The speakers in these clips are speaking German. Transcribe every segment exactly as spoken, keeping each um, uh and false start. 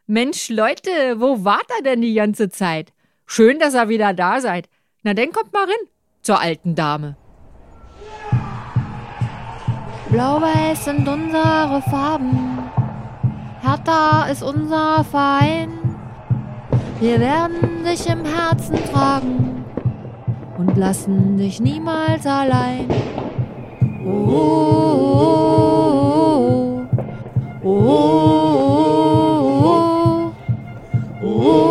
Mensch, Leute, wo wart ihr denn die ganze Zeit? Schön, dass ihr wieder da seid. Na, dann kommt mal rein zur alten Dame. Blau-Weiß sind unsere Farben, Hertha ist unser Verein. Wir werden dich im Herzen tragen und lassen dich niemals allein. Oh, oh, oh, oh, oh,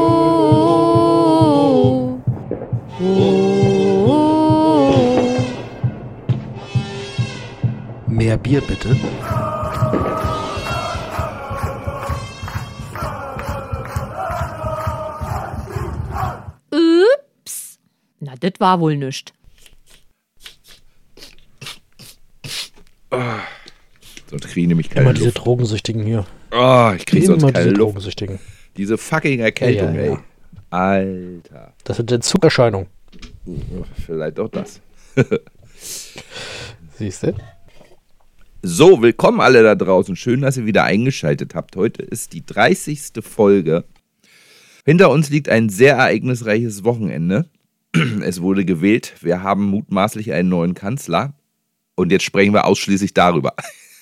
oh, oh, oh. Mehr Bier bitte. Ups. Na, das war wohl nischt. Sonst kriege ich nämlich keine Immer Luft. diese Drogensüchtigen hier. Oh, ich kriege sonst Immer keine diese Luft. Drogensüchtigen. Diese fucking Erkältung, Ja, ja, ja. ey. Alter. Das sind Entzugserscheinungen. Vielleicht auch das. Siehst du? So, willkommen alle da draußen. Schön, dass ihr wieder eingeschaltet habt. Heute ist die dreißigste Folge. Hinter uns liegt ein sehr ereignisreiches Wochenende. Es wurde gewählt. Wir haben mutmaßlich einen neuen Kanzler. Und jetzt sprechen wir ausschließlich darüber.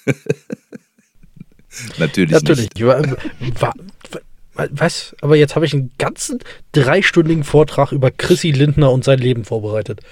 Natürlich, Natürlich. nicht. Wa- wa- wa- Was? Aber jetzt habe ich einen ganzen dreistündigen Vortrag über Chrissy Lindner und sein Leben vorbereitet.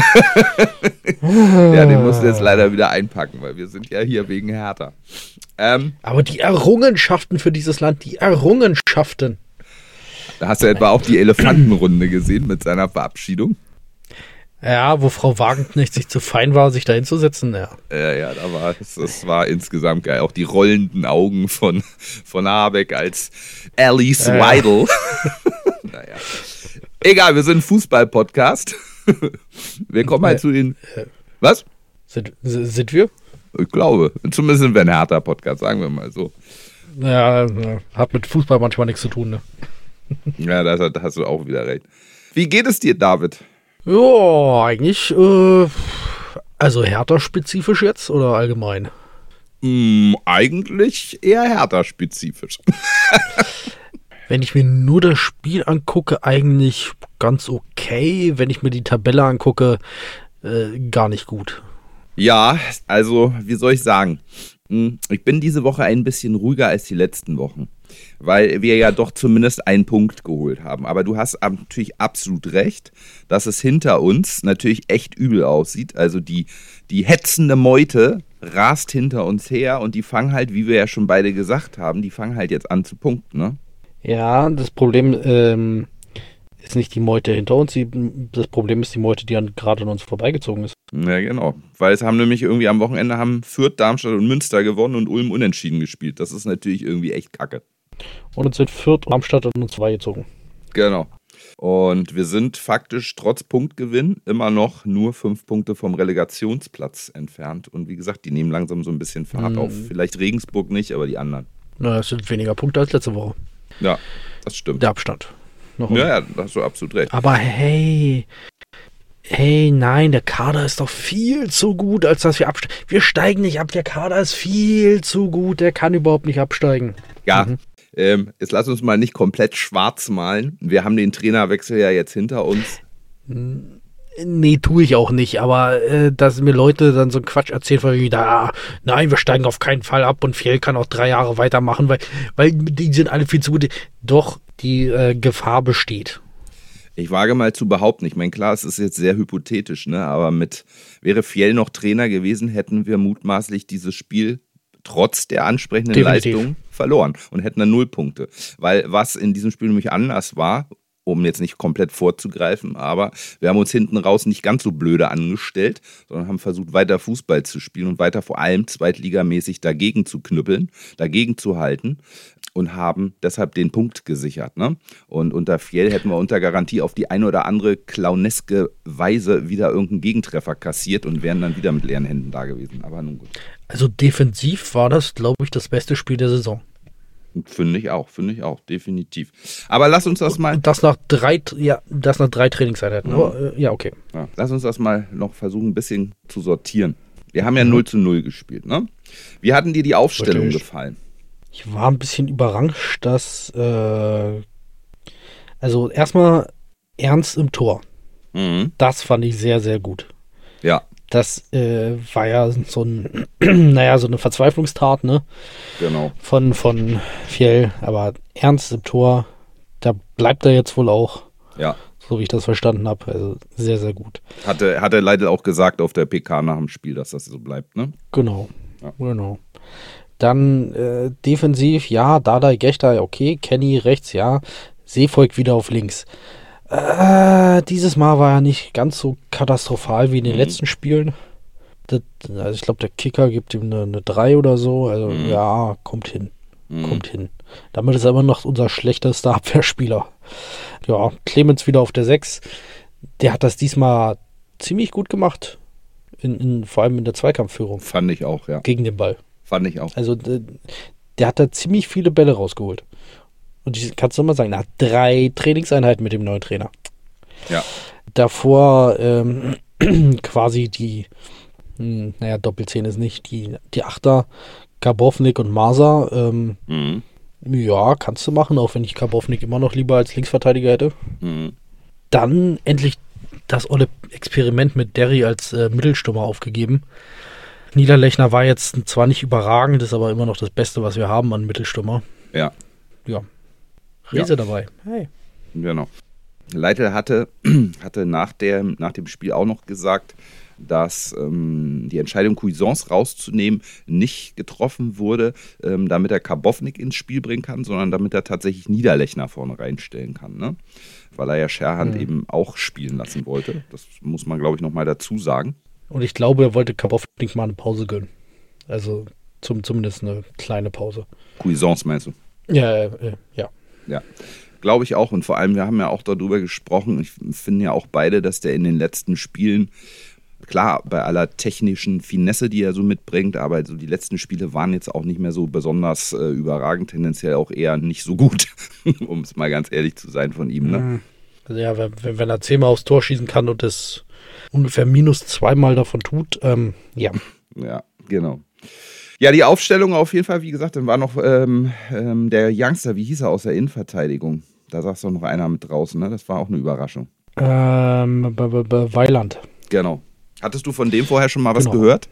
Ja, den musst du jetzt leider wieder einpacken, weil wir sind ja hier wegen Hertha. Ähm, Aber die Errungenschaften für dieses Land, die Errungenschaften. da hast du etwa auch die Elefantenrunde gesehen mit seiner Verabschiedung. Ja, wo Frau Wagenknecht sich zu fein war, sich da hinzusetzen. Ja. Ja, ja, da war, das, das war insgesamt geil. Auch die rollenden Augen von, von Habeck als Alice Ja. Weidel. Naja. Egal, wir sind ein Fußball-Podcast. Wir kommen halt zu den... Was? Sind, sind wir? Ich glaube. Zumindest sind wir ein Hertha-Podcast, sagen wir mal so. Ja, hat mit Fußball manchmal nichts zu tun, ne? Ja, da da hast du auch wieder recht. Wie geht es dir, David? Ja, eigentlich, äh, also Hertha-spezifisch jetzt oder allgemein? Hm, eigentlich eher Hertha-spezifisch. Wenn ich mir nur das Spiel angucke, eigentlich ganz okay. Wenn ich mir die Tabelle angucke, äh, gar nicht gut. Ja, also, wie soll ich sagen? Hm, Ich bin diese Woche ein bisschen ruhiger als die letzten Wochen, weil wir ja doch zumindest einen Punkt geholt haben. Aber du hast ab- natürlich absolut recht, dass es hinter uns natürlich echt übel aussieht. Also die, die hetzende Meute rast hinter uns her und die fangen halt, wie wir ja schon beide gesagt haben, die fangen halt jetzt an zu punkten, ne? Ja, das Problem ähm, ist nicht die Meute hinter uns. Die, das Problem ist die Meute, die an, gerade an uns vorbeigezogen ist. Ja, genau. Weil es haben nämlich irgendwie am Wochenende haben Fürth, Darmstadt und Münster gewonnen und Ulm unentschieden gespielt. Das ist natürlich irgendwie echt kacke. Und uns sind Fürth und Darmstadt an uns vorbeigezogen. Genau. Und wir sind faktisch trotz Punktgewinn immer noch nur fünf Punkte vom Relegationsplatz entfernt. Und wie gesagt, die nehmen langsam so ein bisschen Fahrt Mhm. auf. Vielleicht Regensburg nicht, aber die anderen. Na, es sind weniger Punkte als letzte Woche. Ja, das stimmt. Der Abstand. Noch Ja, ja, da hast du absolut recht. Aber hey, hey, nein, der Kader ist doch viel zu gut, als dass wir absteigen. Wir steigen nicht ab, der Kader ist viel zu gut, der kann überhaupt nicht absteigen. Ja, Mhm. ähm, jetzt lass uns mal nicht komplett schwarz malen. Wir haben den Trainerwechsel ja jetzt hinter uns. Nee, tue ich auch nicht, aber äh, dass mir Leute dann so einen Quatsch erzählen, von wie da, nein, wir steigen auf keinen Fall ab und Fjell kann auch drei Jahre weitermachen, weil, weil die sind alle viel zu gut. Doch, die äh, Gefahr besteht. Ich wage mal zu behaupten, ich meine, klar, es ist jetzt sehr hypothetisch, ne? Aber mit wäre Fjell noch Trainer gewesen, hätten wir mutmaßlich dieses Spiel trotz der ansprechenden Definitiv. Leistung verloren und hätten dann null Punkte. Weil was in diesem Spiel nämlich anders war, um jetzt nicht komplett vorzugreifen, aber wir haben uns hinten raus nicht ganz so blöde angestellt, sondern haben versucht, weiter Fußball zu spielen und weiter vor allem zweitligamäßig dagegen zu knüppeln, dagegen zu halten und haben deshalb den Punkt gesichert. Ne? Und unter Fjell hätten wir unter Garantie auf die eine oder andere clowneske Weise wieder irgendeinen Gegentreffer kassiert und wären dann wieder mit leeren Händen da gewesen. Aber nun gut. Also defensiv war das, glaube ich, das beste Spiel der Saison. Finde ich auch, finde ich auch, definitiv. Aber lass uns das mal... Und das nach drei, ja, das nach drei Trainingseinheiten. Mhm. Aber, äh, ja, okay. Ja, lass uns das mal noch versuchen, ein bisschen zu sortieren. Wir haben ja null zu null gespielt, ne? Wie hatten dir die Aufstellung Richtig. gefallen? Ich war ein bisschen überrascht, dass, äh, also erstmal Ernst im Tor. Mhm. Das fand ich sehr, sehr gut. Ja, Das äh, war ja so ein, naja, so eine Verzweiflungstat, ne? genau. Von, von Fjell, aber Ernst im Tor, da bleibt er jetzt wohl auch, Ja. so wie ich das verstanden habe. Also sehr, sehr gut. Hatte, hat er leider auch gesagt auf der P K nach dem Spiel, dass das so bleibt, ne? Genau, Ja. genau. Dann äh, defensiv, ja, Dardai, Gechter, okay, Kenny rechts, ja, Seevolk wieder auf links. Äh, dieses Mal war er nicht ganz so katastrophal wie in den Mhm. letzten Spielen. Das, also ich glaube, der Kicker gibt ihm eine, eine drei oder so. Also Mhm. ja, kommt hin, Mhm. kommt hin. Damit ist er immer noch unser schlechtester Abwehrspieler. Ja, Clemens wieder auf der sechs. Der hat das diesmal ziemlich gut gemacht. In, in, vor allem in der Zweikampfführung Fand ich auch, ja. gegen den Ball. Fand ich auch. Also d- der hat da ziemlich viele Bälle rausgeholt. Und ich kannst du mal sagen, nach drei Trainingseinheiten mit dem neuen Trainer. Ja. Davor ähm, quasi die, hm, naja, Doppelzehn ist nicht, die, die Achter, Karbovnik und Masa. Ähm, Mhm. ja, kannst du machen, auch wenn ich Karbovnik immer noch lieber als Linksverteidiger hätte. Mhm. Dann endlich das olle Experiment mit Derry als äh, Mittelstürmer aufgegeben. Niederlechner war jetzt zwar nicht überragend, ist aber immer noch das Beste, was wir haben an Mittelstürmer. Ja, Ja. Riese dabei. Hey. genau. Leitl hatte, hatte nach, der, nach dem Spiel auch noch gesagt, dass ähm, die Entscheidung, Cuisance rauszunehmen, nicht getroffen wurde, ähm, damit er Karbovnik ins Spiel bringen kann, sondern damit er tatsächlich Niederlechner vorne reinstellen kann. Ne? Weil er ja Scherhand Mhm. eben auch spielen lassen wollte. Das muss man, glaube ich, nochmal dazu sagen. Und ich glaube, er wollte Karbovnik mal eine Pause gönnen. Also zum, zumindest eine kleine Pause. Cuisance meinst du? Ja, äh, ja. Ja, glaube ich auch. Und vor allem, wir haben ja auch darüber gesprochen, ich finde ja auch beide, dass der in den letzten Spielen, klar, bei aller technischen Finesse, die er so mitbringt, aber so die letzten Spiele waren jetzt auch nicht mehr so besonders äh, überragend, tendenziell auch eher nicht so gut, um es mal ganz ehrlich zu sein von ihm. Ne? Also ja, wenn, wenn er zehnmal aufs Tor schießen kann und das ungefähr minus zweimal davon tut, ähm, ja. Ja, genau. Ja, die Aufstellung auf jeden Fall, wie gesagt, dann war noch ähm, ähm, der Youngster, wie hieß er, aus der Innenverteidigung. Da saß doch noch einer mit draußen, ne? Das war auch eine Überraschung. Ähm, bei, bei, bei Weiland. Genau. Hattest du von dem vorher schon mal was Genau. gehört?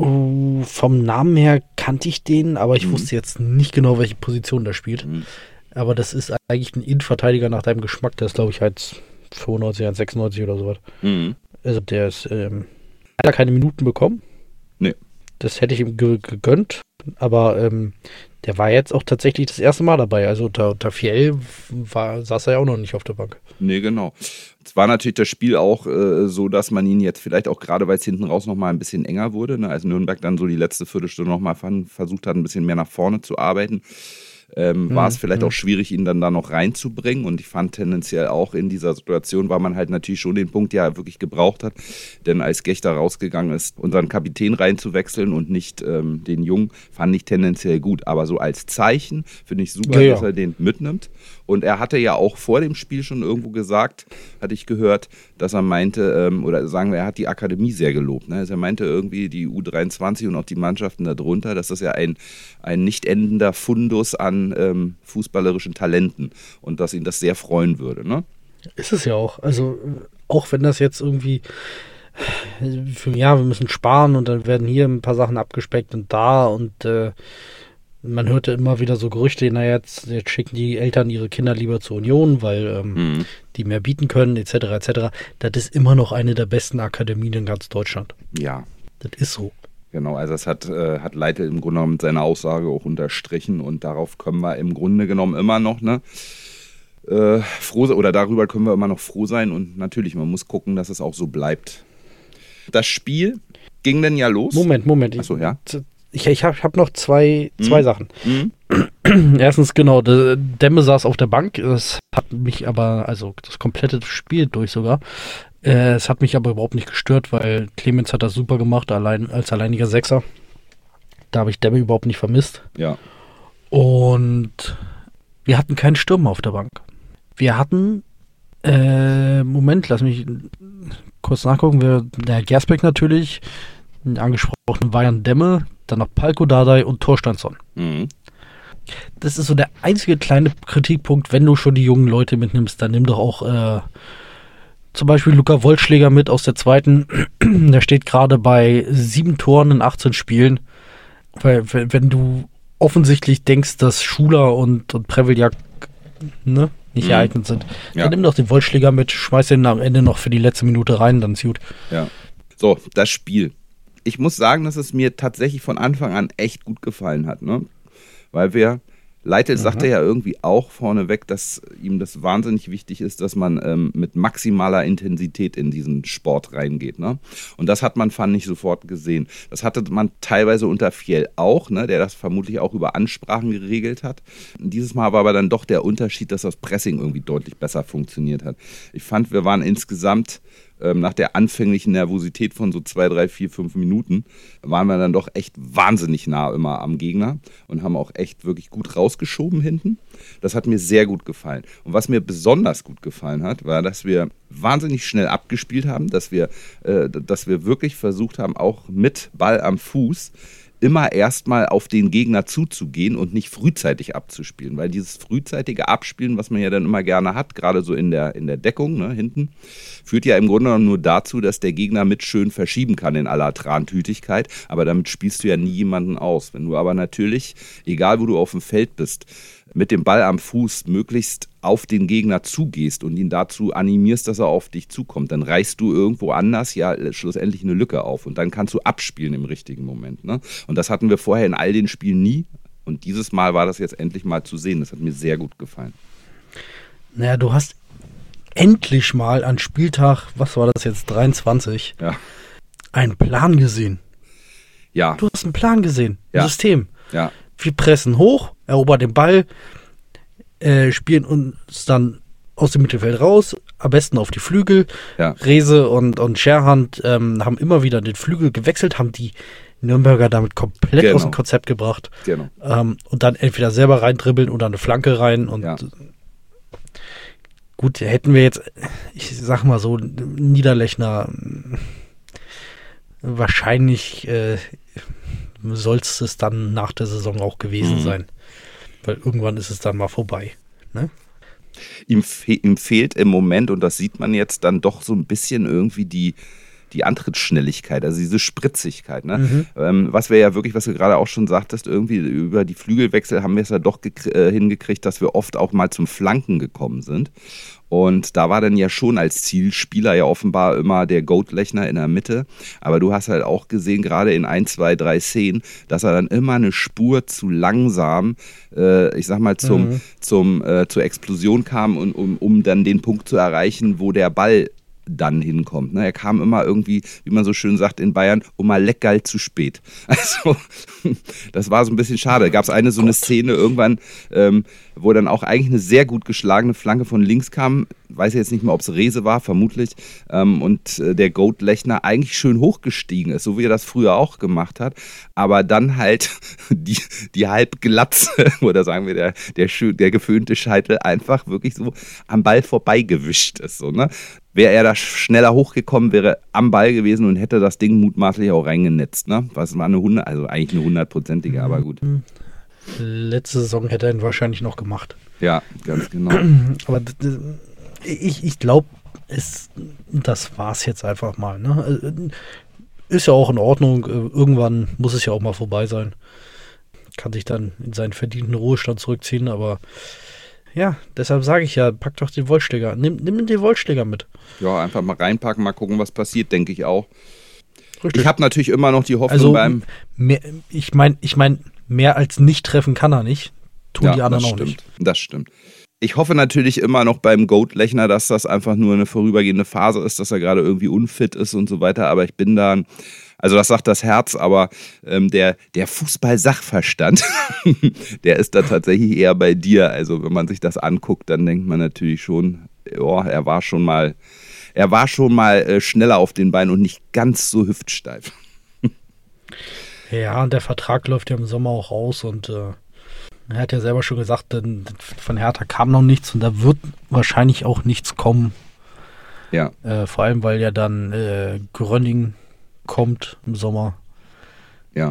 Uh, vom Namen her kannte ich den, aber ich Mhm. wusste jetzt nicht genau, welche Position der spielt. Mhm. Aber das ist eigentlich ein Innenverteidiger nach deinem Geschmack. Der ist, glaube ich, halt fünfundneunzig, sechsundneunzig oder sowas. Mhm. Also der ist, ähm, hat er keine Minuten bekommen. Nee. Das hätte ich ihm ge gegönnt. Aber ähm, der war jetzt auch tatsächlich das erste Mal dabei. Also unter, unter Fiel war, saß er ja auch noch nicht auf der Bank. Nee, genau. Es war natürlich das Spiel auch äh, so, dass man ihn jetzt vielleicht auch gerade, weil es hinten raus nochmal ein bisschen enger wurde, ne? Als Nürnberg dann so die letzte Viertelstunde nochmal versucht hat, ein bisschen mehr nach vorne zu arbeiten, ähm, Mhm. war es vielleicht Mhm. auch schwierig, ihn dann da noch reinzubringen. Und ich fand tendenziell auch in dieser Situation, weil man halt natürlich schon den Punkt ja wirklich gebraucht hat. Denn als Gechter rausgegangen ist, unseren Kapitän reinzuwechseln und nicht ähm, den Jungen, fand ich tendenziell gut. Aber so als Zeichen finde ich super, Ja, ja. dass er den mitnimmt. Und er hatte ja auch vor dem Spiel schon irgendwo gesagt, hatte ich gehört, dass er meinte, ähm, oder sagen wir, er hat die Akademie sehr gelobt. Ne? Also er meinte irgendwie die U dreiundzwanzig und auch die Mannschaften darunter, dass das ja ein, ein nicht endender Fundus an ähm, fußballerischen Talenten und dass ihn das sehr freuen würde. Ne? Ist es ja auch. Also äh, auch wenn das jetzt irgendwie, äh, für, ja, wir müssen sparen und dann werden hier ein paar Sachen abgespeckt und da und äh, man hörte immer wieder so Gerüchte, na jetzt, jetzt schicken die Eltern ihre Kinder lieber zur Union, weil ähm, Mhm. die mehr bieten können, et cetera et cetera. Das ist immer noch eine der besten Akademien in ganz Deutschland. Ja, Das ist so. genau. Also das hat, äh, hat Leitl im Grunde genommen mit seiner Aussage auch unterstrichen und darauf können wir im Grunde genommen immer noch, ne? Äh, froh oder darüber können wir immer noch froh sein und natürlich, man muss gucken, dass es auch so bleibt. Das Spiel ging dann ja los. Moment, Moment. Achso, ja. Ich, ich habe hab noch zwei, zwei Mhm. Sachen. Mhm. Erstens, genau, der Demme saß auf der Bank. Das hat mich aber, also das komplette Spiel durch sogar. Äh, es hat mich aber überhaupt nicht gestört, weil Clemens hat das super gemacht, allein als alleiniger Sechser. Da habe ich Demme überhaupt nicht vermisst. Ja. Und wir hatten keinen Stürmer auf der Bank. Wir hatten, äh, Moment, lass mich kurz nachgucken. Wir, der Gersbeck natürlich, den angesprochenen Vajan Demme, dann noch Palko Dardai und Torsteinsson. Mhm. das ist so der einzige kleine Kritikpunkt, wenn du schon die jungen Leute mitnimmst, dann nimm doch auch äh, zum Beispiel Luca Wollschläger mit aus der zweiten. Der steht gerade bei sieben Toren in achtzehn Spielen. Weil wenn du offensichtlich denkst, dass Schuler und, und Preveljak ne, nicht Mhm. geeignet sind, Ja. dann nimm doch den Wollschläger mit, schmeiß den am Ende noch für die letzte Minute rein, dann ist gut. Ja. So, das Spiel. Ich muss sagen, dass es mir tatsächlich von Anfang an echt gut gefallen hat, ne? Weil wir, Leitl sagte ja irgendwie auch vorneweg, dass ihm das wahnsinnig wichtig ist, dass man ähm, mit maximaler Intensität in diesen Sport reingeht, ne? Und das hat man, fand ich, sofort gesehen. Das hatte man teilweise unter Fjell auch, ne? Der das vermutlich auch über Ansprachen geregelt hat. Dieses Mal war aber dann doch der Unterschied, dass das Pressing irgendwie deutlich besser funktioniert hat. Ich fand, wir waren insgesamt ähm, nach der anfänglichen Nervosität von so zwei, drei, vier, fünf Minuten, waren wir dann doch echt wahnsinnig nah immer am Gegner und haben auch echt wirklich gut rausgeschoben hinten. Das hat mir sehr gut gefallen. Und was mir besonders gut gefallen hat, war, dass wir wahnsinnig schnell abgespielt haben, dass wir, äh, dass wir wirklich versucht haben, auch mit Ball am Fuß immer erstmal auf den Gegner zuzugehen und nicht frühzeitig abzuspielen. Weil dieses frühzeitige Abspielen, was man ja dann immer gerne hat, gerade so in der, in der Deckung, ne, hinten, führt ja im Grunde genommen nur dazu, dass der Gegner mit schön verschieben kann in aller Trantütigkeit. Aber damit spielst du ja nie jemanden aus. Wenn du aber natürlich, egal wo du auf dem Feld bist, mit dem Ball am Fuß möglichst auf den Gegner zugehst und ihn dazu animierst, dass er auf dich zukommt, dann reißt du irgendwo anders ja schlussendlich eine Lücke auf und dann kannst du abspielen im richtigen Moment. Ne? Und das hatten wir vorher in all den Spielen nie und dieses Mal war das jetzt endlich mal zu sehen. Das hat mir sehr gut gefallen. Naja, du hast endlich mal an Spieltag, was war das jetzt, dreiundzwanzig, Ja. einen Plan gesehen. Ja. Du hast einen Plan gesehen, ein Ja. System. Ja. Wir pressen hoch, erobern den Ball, äh, spielen uns dann aus dem Mittelfeld raus, am besten auf die Flügel. Ja. Rehse und, und Scherhand ähm, haben immer wieder den Flügel gewechselt, haben die Nürnberger damit komplett Genau. aus dem Konzept gebracht. Genau. Ähm, und dann entweder selber reindribbeln oder eine Flanke rein. Und Ja. gut, hätten wir jetzt, ich sag mal so, Niederlechner mh, wahrscheinlich äh, soll es dann nach der Saison auch gewesen Mhm. sein. Weil irgendwann ist es dann mal vorbei. Ne? Ihm, fe ihm fehlt im Moment, und das sieht man jetzt dann doch so ein bisschen irgendwie die, die Antrittsschnelligkeit, also diese Spritzigkeit. Ne? Mhm. Ähm, was wir ja wirklich, was du gerade auch schon sagtest, irgendwie über die Flügelwechsel haben wir es ja doch äh, hingekriegt, dass wir oft auch mal zum Flanken gekommen sind. Und da war dann ja schon als Zielspieler ja offenbar immer der Goat-Lechner in der Mitte. Aber du hast halt auch gesehen, gerade in ein, zwei, drei Szenen, dass er dann immer eine Spur zu langsam, äh, ich sag mal, zum, Mhm. zum, äh, zur Explosion kam, und, um, um dann den Punkt zu erreichen, wo der Ball dann hinkommt. Ne? Er kam immer irgendwie, wie man so schön sagt in Bayern, um mal leckerl zu spät. Also das war so ein bisschen schade. Da gab es eine so eine Szene irgendwann, ähm, wo dann auch eigentlich eine sehr gut geschlagene Flanke von links kam. Weiß jetzt nicht mehr, ob es Rehse war, vermutlich. Ähm, und äh, der Goat-Lechner eigentlich schön hochgestiegen ist, so wie er das früher auch gemacht hat. Aber dann halt die, die Halbglatze, oder sagen wir der, der, schön, der geföhnte Scheitel einfach wirklich so am Ball vorbeigewischt ist. So, ne? Wäre er da schneller hochgekommen, wäre am Ball gewesen und hätte das Ding mutmaßlich auch reingenetzt. Ne? Was war eine hundert, also eigentlich eine hundertprozentige, aber gut. Letzte Saison hätte er ihn wahrscheinlich noch gemacht. Ja, ganz genau. Aber d- d- ich, ich glaube, das war's jetzt einfach mal. Ne? Ist ja auch in Ordnung. Irgendwann muss es ja auch mal vorbei sein. Kann sich dann in seinen verdienten Ruhestand zurückziehen, aber ja, deshalb sage ich ja, pack doch den Wollschläger. Nimm, nimm den Wollschläger mit. Ja, einfach mal reinpacken, mal gucken, was passiert, denke ich auch. Richtig. Ich habe natürlich immer noch die Hoffnung Also, beim... mehr, ich meine, ich mein, mehr als nicht treffen kann er nicht. Tun die anderen das auch stimmt, nicht. Das stimmt. Ich hoffe natürlich immer noch beim Goat-Lechner, dass das einfach nur eine vorübergehende Phase ist, dass er gerade irgendwie unfit ist und so weiter. Aber ich bin da, also das sagt das Herz, aber ähm, der, der Fußball-Sachverstand, der ist da tatsächlich eher bei dir. Also wenn man sich das anguckt, dann denkt man natürlich schon, ja, er war schon mal, er war schon mal äh, schneller auf den Beinen und nicht ganz so hüftsteif. Ja, und der Vertrag läuft ja im Sommer auch aus und äh, er hat ja selber schon gesagt, denn von Hertha kam noch nichts und da wird wahrscheinlich auch nichts kommen. Ja. Äh, vor allem, weil ja dann äh, Gröning kommt im Sommer. Ja.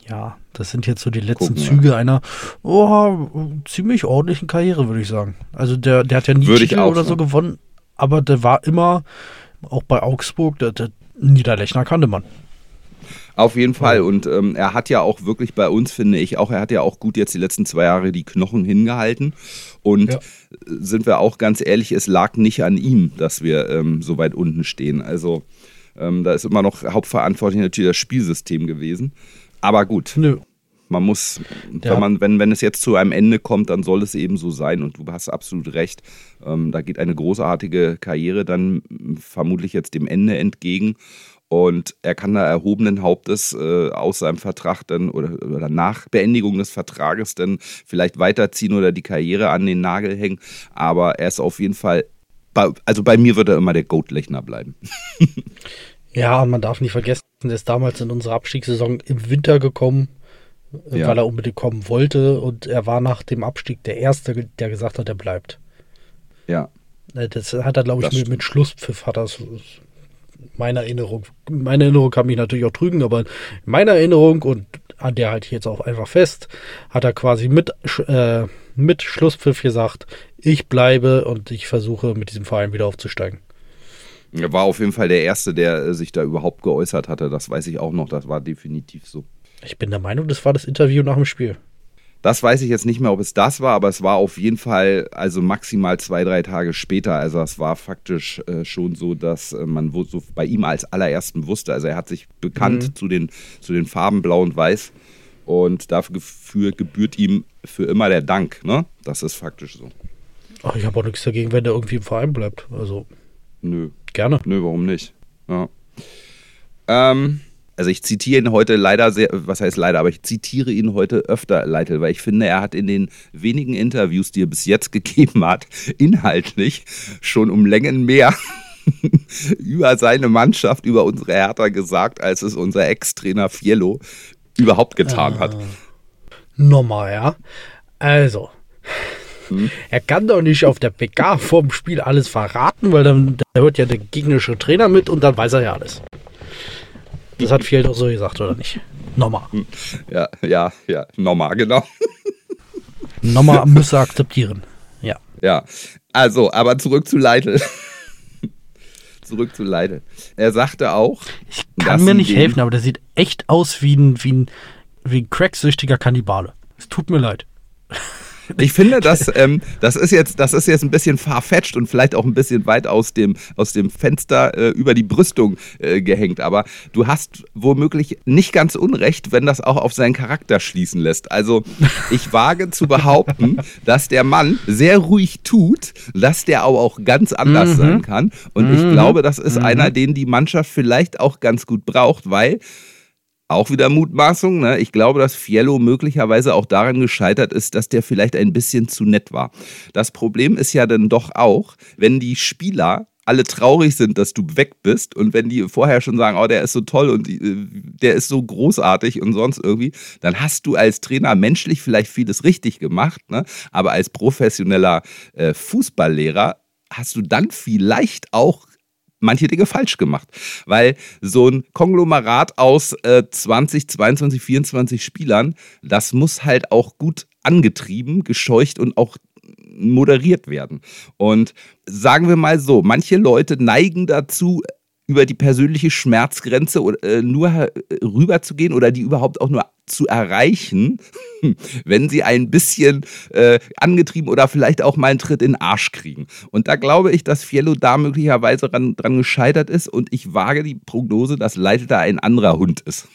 Ja, das sind jetzt so die letzten Gucken wir. Züge einer oh, ziemlich ordentlichen Karriere, würde ich sagen. Also der, der hat ja nie Würde ich Titel auch oder so sagen. gewonnen, aber der war immer, auch bei Augsburg, der, der Niederlechner kannte man. Auf jeden Fall. Und ähm, er hat ja auch wirklich bei uns, finde ich, auch, er hat ja auch gut jetzt die letzten zwei Jahre die Knochen hingehalten. Und Ja. sind wir auch ganz ehrlich, es lag nicht an ihm, dass wir ähm, so weit unten stehen. Also ähm, da ist immer noch hauptverantwortlich natürlich das Spielsystem gewesen. Aber gut, Nö. man muss, Ja. wenn, man, wenn, wenn es jetzt zu einem Ende kommt, dann soll es eben so sein. Und du hast absolut recht. Ähm, da geht eine großartige Karriere dann vermutlich jetzt dem Ende entgegen. Und er kann da erhobenen Hauptes äh, aus seinem Vertrag dann oder, oder nach Beendigung des Vertrages dann vielleicht weiterziehen oder die Karriere an den Nagel hängen. Aber er ist auf jeden Fall, bei, also bei mir wird er immer der Goat-Lechner bleiben. Ja, und man darf nicht vergessen, er ist damals in unserer Abstiegssaison im Winter gekommen, äh, Ja. weil er unbedingt kommen wollte. Und er war nach dem Abstieg der Erste, der gesagt hat, er bleibt. Ja, Äh, Das hat er, glaube ich, Das mit, stimmt. mit Schlusspfiff hat er es. Meine Erinnerung. Meine Erinnerung kann mich natürlich auch trügen, aber in meiner Erinnerung, und an der halte ich jetzt auch einfach fest, hat er quasi mit, sch- äh, mit Schlusspfiff gesagt, ich bleibe und ich versuche mit diesem Verein wieder aufzusteigen. er war auf jeden Fall der Erste, der äh, sich da überhaupt geäußert hatte. Das weiß ich auch noch, das war definitiv so. Ich bin der Meinung, das war das Interview nach dem Spiel. Das weiß ich jetzt nicht mehr, ob es das war, aber es war auf jeden Fall also maximal zwei, drei Tage später. Also es war faktisch äh, schon so, dass äh, man wo, so bei ihm als allerersten wusste. Also er hat sich bekannt Mhm. zu, den, zu den Farben Blau und Weiß und dafür gebührt ihm für immer der Dank. Ne? Das ist faktisch so. Ach, ich habe auch nichts dagegen, wenn der irgendwie im Verein bleibt. Also Nö, gerne. nö, warum nicht? Ja. Ähm, also ich zitiere ihn heute leider sehr, was heißt leider, aber ich zitiere ihn heute öfter, Leitl, weil ich finde, er hat in den wenigen Interviews, die er bis jetzt gegeben hat, inhaltlich schon um Längen mehr über seine Mannschaft, über unsere Hertha gesagt, als es unser Ex-Trainer Fiello überhaupt getan hat. Nochmal, ja. Also. Hm? Er kann doch nicht auf der P K vorm Spiel alles verraten, weil dann da hört ja der gegnerische Trainer mit und dann weiß er ja alles. Das hat Fiel doch so gesagt, oder nicht? Nochmal. Ja, ja, ja, normal, genau. Nochmal müsste er akzeptieren. Ja. Ja, also, aber zurück zu Leitl. zurück zu Leitl. Er sagte auch, Ich kann dass mir sie nicht den- helfen, aber der sieht echt aus wie ein, wie ein, wie ein cracksüchtiger Kannibale. Es tut mir leid. Ich finde, das, ähm, das, ist jetzt, das ist jetzt ein bisschen farfetched und vielleicht auch ein bisschen weit aus dem, aus dem Fenster äh, über die Brüstung äh, gehängt. Aber du hast womöglich nicht ganz unrecht, wenn das auch auf seinen Charakter schließen lässt. Also ich wage zu behaupten, dass der Mann sehr ruhig tut, dass der aber auch ganz anders Mhm. sein kann. Und ich Mhm. glaube, das ist Mhm. einer, den die Mannschaft vielleicht auch ganz gut braucht, weil auch wieder Mutmaßung, ne? Ich glaube, dass Fiello möglicherweise auch daran gescheitert ist, dass der vielleicht ein bisschen zu nett war. Das Problem ist ja dann doch auch, wenn die Spieler alle traurig sind, dass du weg bist und wenn die vorher schon sagen, oh, der ist so toll und äh, der ist so großartig und sonst irgendwie, dann hast du als Trainer menschlich vielleicht vieles richtig gemacht, ne? Aber als professioneller äh, Fußballlehrer hast du dann vielleicht auch manche Dinge falsch gemacht, weil so ein Konglomerat aus äh, zwanzig, zweiundzwanzig, vierundzwanzig Spielern, das muss halt auch gut angetrieben, gescheucht und auch moderiert werden. Und sagen wir mal so, manche Leute neigen dazu, über die persönliche Schmerzgrenze äh, nur äh, rüberzugehen oder die überhaupt auch nur zu erreichen, wenn sie ein bisschen äh, angetrieben oder vielleicht auch mal einen Tritt in den Arsch kriegen. Und da glaube ich, dass Fiello da möglicherweise dran, dran gescheitert ist und ich wage die Prognose, dass Leitl da ein anderer Hund ist.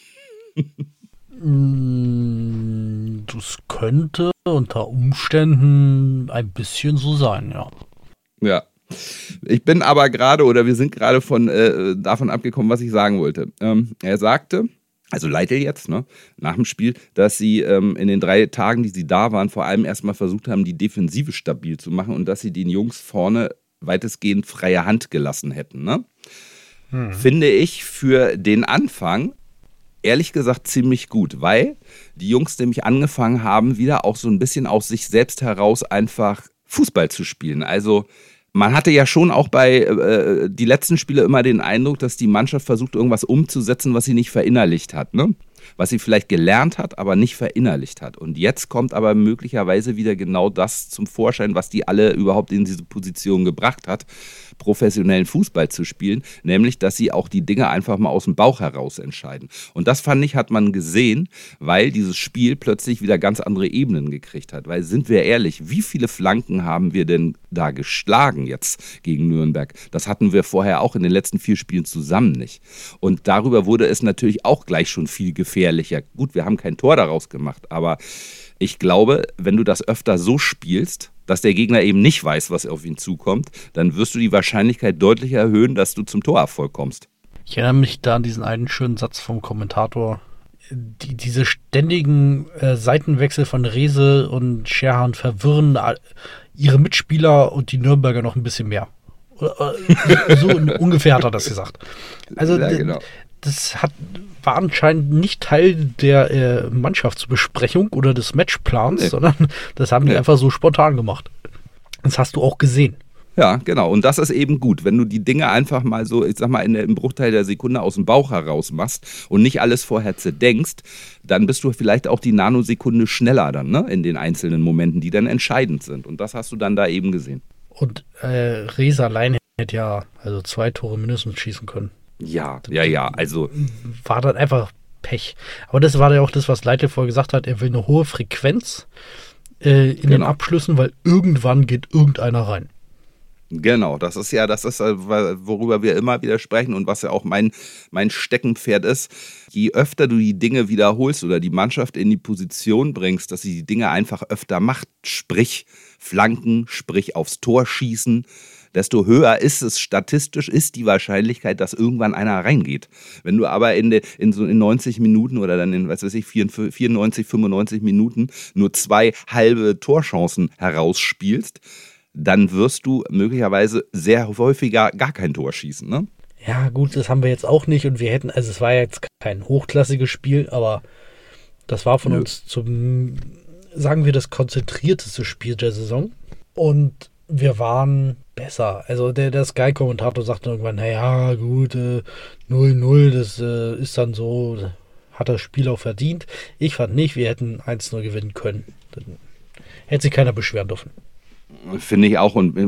Mm, Das könnte unter Umständen ein bisschen so sein, ja. Ja. Ich bin aber gerade, oder wir sind gerade von äh, davon abgekommen, was ich sagen wollte. Ähm, er sagte, also Leitl jetzt, ne, nach dem Spiel, dass sie ähm, in den drei Tagen, die sie da waren, vor allem erstmal versucht haben, die Defensive stabil zu machen und dass sie den Jungs vorne weitestgehend freie Hand gelassen hätten. Ne? Hm. Finde ich für den Anfang ehrlich gesagt ziemlich gut, weil die Jungs nämlich angefangen haben, wieder auch so ein bisschen aus sich selbst heraus einfach Fußball zu spielen. Also man hatte ja schon auch bei äh, die letzten Spiele immer den Eindruck, dass die Mannschaft versucht, irgendwas umzusetzen, was sie nicht verinnerlicht hat. Ne? was sie vielleicht gelernt hat, aber nicht verinnerlicht hat. Und jetzt kommt aber möglicherweise wieder genau das zum Vorschein, was die alle überhaupt in diese Position gebracht hat, professionellen Fußball zu spielen, nämlich, dass sie auch die Dinge einfach mal aus dem Bauch heraus entscheiden. Und das, fand ich, hat man gesehen, weil dieses Spiel plötzlich wieder ganz andere Ebenen gekriegt hat. Weil, sind wir ehrlich, wie viele Flanken haben wir denn da geschlagen jetzt gegen Nürnberg? Das hatten wir vorher auch in den letzten vier Spielen zusammen nicht. Und darüber wurde es natürlich auch gleich schon viel gefährlicher. Gut, wir haben kein Tor daraus gemacht, aber ich glaube, wenn du das öfter so spielst, dass der Gegner eben nicht weiß, was auf ihn zukommt, dann wirst du die Wahrscheinlichkeit deutlich erhöhen, dass du zum Torerfolg kommst. Ich erinnere mich da an diesen einen schönen Satz vom Kommentator. Die, diese ständigen äh, Seitenwechsel von Rehse und Scherhan verwirren ihre Mitspieler und die Nürnberger noch ein bisschen mehr. So ungefähr hat er das gesagt. Also ja, genau. Das hat, war anscheinend nicht Teil der äh, Mannschaftsbesprechung oder des Matchplans, nee. sondern das haben die nee. einfach so spontan gemacht. Das hast du auch gesehen. Ja, genau. Und das ist eben gut, wenn du die Dinge einfach mal so, ich sag mal, in der, im Bruchteil der Sekunde aus dem Bauch heraus machst und nicht alles vorher zerdenkst, dann bist du vielleicht auch die Nanosekunde schneller dann, ne, in den einzelnen Momenten, die dann entscheidend sind. Und das hast du dann da eben gesehen. Und äh, Rehse allein hätte ja also zwei Tore mindestens schießen können. Ja, ja, ja, also war dann einfach Pech. Aber das war ja auch das, was Leitl vorher gesagt hat, er will eine hohe Frequenz äh, in genau. den Abschlüssen, weil irgendwann geht irgendeiner rein. Genau, das ist ja, das ist, worüber wir immer wieder sprechen und was ja auch mein, mein Steckenpferd ist. Je öfter du die Dinge wiederholst oder die Mannschaft in die Position bringst, dass sie die Dinge einfach öfter macht, sprich Flanken, sprich aufs Tor schießen, desto höher ist es statistisch, ist die Wahrscheinlichkeit, dass irgendwann einer reingeht. Wenn du aber in, de, in so in neunzig Minuten oder dann in, was weiß ich, vierundneunzig, fünfundneunzig Minuten nur zwei halbe Torchancen herausspielst, dann wirst du möglicherweise sehr häufiger gar kein Tor schießen, ne? Ja, gut, das haben wir jetzt auch nicht und wir hätten, also es war jetzt kein hochklassiges Spiel, aber das war von Nö. uns zum, sagen wir, das konzentrierteste Spiel der Saison und wir waren besser. Also der, der Sky-Kommentator sagte irgendwann, naja, gut, äh, null null, das äh, ist dann so, hat das Spiel auch verdient. Ich fand nicht, wir hätten eins null gewinnen können. Dann hätte sich keiner beschweren dürfen. Finde ich auch. Und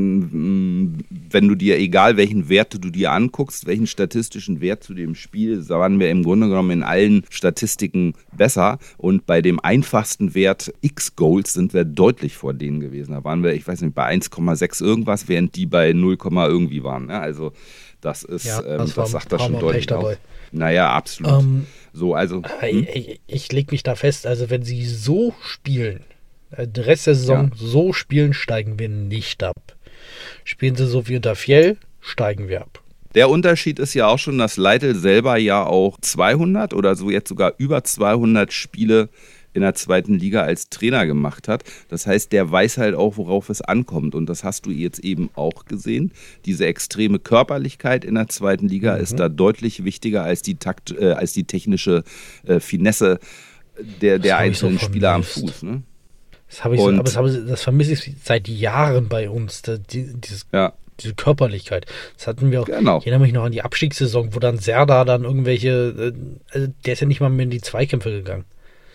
wenn du dir, egal welchen Wert du dir anguckst, welchen statistischen Wert zu dem Spiel, da waren wir im Grunde genommen in allen Statistiken besser. Und bei dem einfachsten Wert X-Goals sind wir deutlich vor denen gewesen. Da waren wir, ich weiß nicht, bei eins Komma sechs irgendwas, während die bei null, irgendwie waren. Also das ist, ja, ähm, das, das sagt das schon deutlich aus. Naja, absolut. Ähm, so, also. Hm? Ich, ich lege mich da fest, also wenn sie so spielen, den Rest der Saison ja. so spielen, steigen wir nicht ab. Spielen sie so wie unter Fjell, steigen wir ab. Der Unterschied ist ja auch schon, dass Leitl selber ja auch zweihundert oder so jetzt sogar über zweihundert Spiele in der zweiten Liga als Trainer gemacht hat. Das heißt, der weiß halt auch, worauf es ankommt. Und das hast du jetzt eben auch gesehen. Diese extreme Körperlichkeit in der zweiten Liga mhm. ist da deutlich wichtiger als die, Takt, äh, als die technische äh, Finesse der, der einzelnen so Spieler am Fuß, ne? Das, habe ich so, aber das, habe ich, das vermisse ich seit Jahren bei uns, da, die, dieses, ja. diese Körperlichkeit. Das hatten wir auch, genau. Ich erinnere mich noch an die Abstiegssaison, wo dann Serdar dann irgendwelche, also der ist ja nicht mal mehr in die Zweikämpfe gegangen.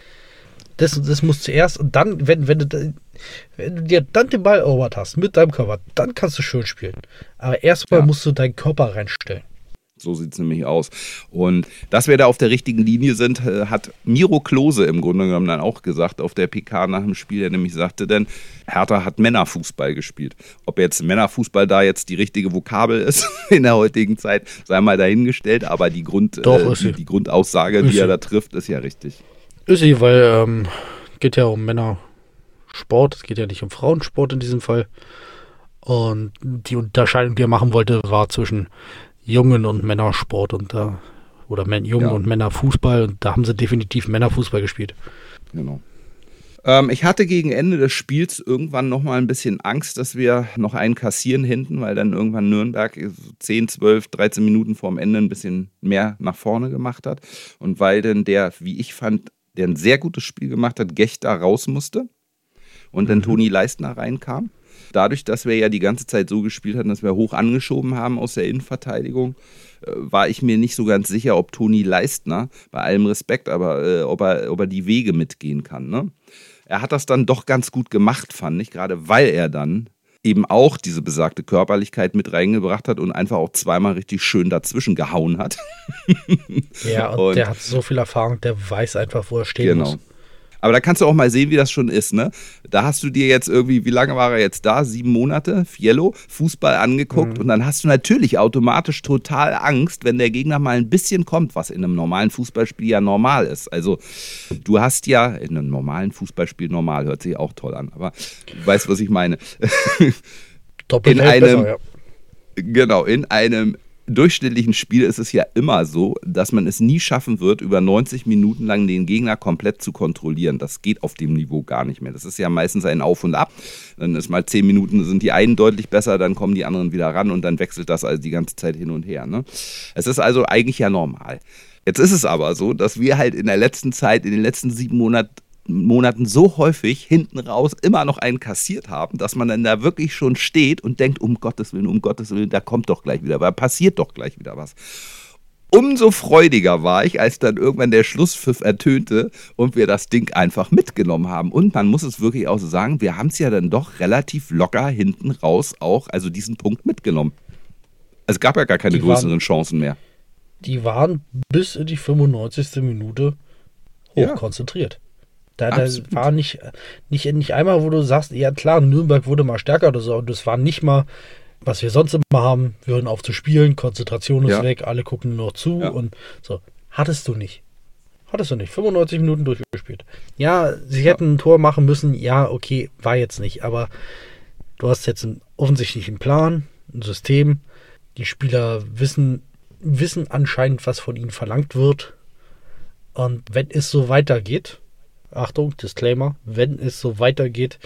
Das, das muss zuerst, und dann, wenn, wenn, du, wenn du dir dann den Ball erobert hast mit deinem Körper, dann kannst du schön spielen. Aber erstmal ja. musst du deinen Körper reinstellen. So sieht es nämlich aus. Und dass wir da auf der richtigen Linie sind, hat Miro Klose im Grunde genommen dann auch gesagt auf der P K nach dem Spiel. Der nämlich sagte dann, Hertha hat Männerfußball gespielt. Ob jetzt Männerfußball da jetzt die richtige Vokabel ist in der heutigen Zeit, sei mal dahingestellt. Aber die, Grund, Doch, äh, die, die Grundaussage, ist die er sie. da trifft, ist ja richtig. Ist sie, weil ähm, geht ja um Männersport. Es geht ja nicht um Frauensport in diesem Fall. Und die Unterscheidung, die er machen wollte, war zwischen Jungen- und Männersport und da oder Men- Jungen- ja. und Männerfußball und da haben sie definitiv Männerfußball gespielt. Genau. Ähm, ich hatte gegen Ende des Spiels irgendwann nochmal ein bisschen Angst, dass wir noch einen kassieren hinten, weil dann irgendwann Nürnberg zehn, zwölf, dreizehn Minuten vorm Ende ein bisschen mehr nach vorne gemacht hat und weil dann der, wie ich fand, der ein sehr gutes Spiel gemacht hat, Gechter raus musste und dann mhm. Toni Leistner reinkam. Dadurch, dass wir ja die ganze Zeit so gespielt hatten, dass wir hoch angeschoben haben aus der Innenverteidigung, äh, war ich mir nicht so ganz sicher, ob Toni Leistner, bei allem Respekt, aber äh, ob, er, ob er die Wege mitgehen kann. Ne? Er hat das dann doch ganz gut gemacht, fand ich, gerade weil er dann eben auch diese besagte Körperlichkeit mit reingebracht hat und einfach auch zweimal richtig schön dazwischen gehauen hat. Ja, und, und der hat so viel Erfahrung, der weiß einfach, wo er stehen genau. muss. Aber da kannst du auch mal sehen, wie das schon ist, ne? Da hast du dir jetzt irgendwie, wie lange war er jetzt da? Sieben Monate, Fiello, Fußball angeguckt mhm. und dann hast du natürlich automatisch total Angst, wenn der Gegner mal ein bisschen kommt, was in einem normalen Fußballspiel ja normal ist. Also du hast ja, in einem normalen Fußballspiel normal, hört sich auch toll an, aber du weißt, was ich meine. Doppelt in einem, besser, ja. Genau, in einem durchschnittlichen Spiel ist es ja immer so, dass man es nie schaffen wird, über neunzig Minuten lang den Gegner komplett zu kontrollieren. Das geht auf dem Niveau gar nicht mehr. Das ist ja meistens ein Auf und Ab. Dann ist mal zehn Minuten, sind die einen deutlich besser, dann kommen die anderen wieder ran und dann wechselt das also die ganze Zeit hin und her. Ne? Es ist also eigentlich ja normal. Jetzt ist es aber so, dass wir halt in der letzten Zeit, in den letzten sieben Monaten, Monaten so häufig hinten raus immer noch einen kassiert haben, dass man dann da wirklich schon steht und denkt, um Gottes Willen, um Gottes Willen, da kommt doch gleich wieder, weil passiert doch gleich wieder was. Umso freudiger war ich, als dann irgendwann der Schlusspfiff ertönte und wir das Ding einfach mitgenommen haben. Und man muss es wirklich auch so sagen, wir haben es ja dann doch relativ locker hinten raus auch, also diesen Punkt mitgenommen. Es gab ja gar keine die größeren waren, Chancen mehr. Die waren bis in die fünfundneunzigste Minute hoch ja. konzentriert. Da, da war nicht, nicht, nicht einmal, wo du sagst, ja klar, Nürnberg wurde mal stärker oder so, und das war nicht mal, was wir sonst immer haben, wir hören auf zu spielen, Konzentration ist ja. weg, alle gucken nur noch zu ja. und so. Hattest du nicht. Hattest du nicht. fünfundneunzig Minuten durchgespielt. Ja, sie hätten ja. ein Tor machen müssen, ja, okay, war jetzt nicht, aber du hast jetzt einen offensichtlichen Plan, ein System, die Spieler wissen, wissen anscheinend, was von ihnen verlangt wird, und wenn es so weitergeht, Achtung, Disclaimer, wenn es so weitergeht,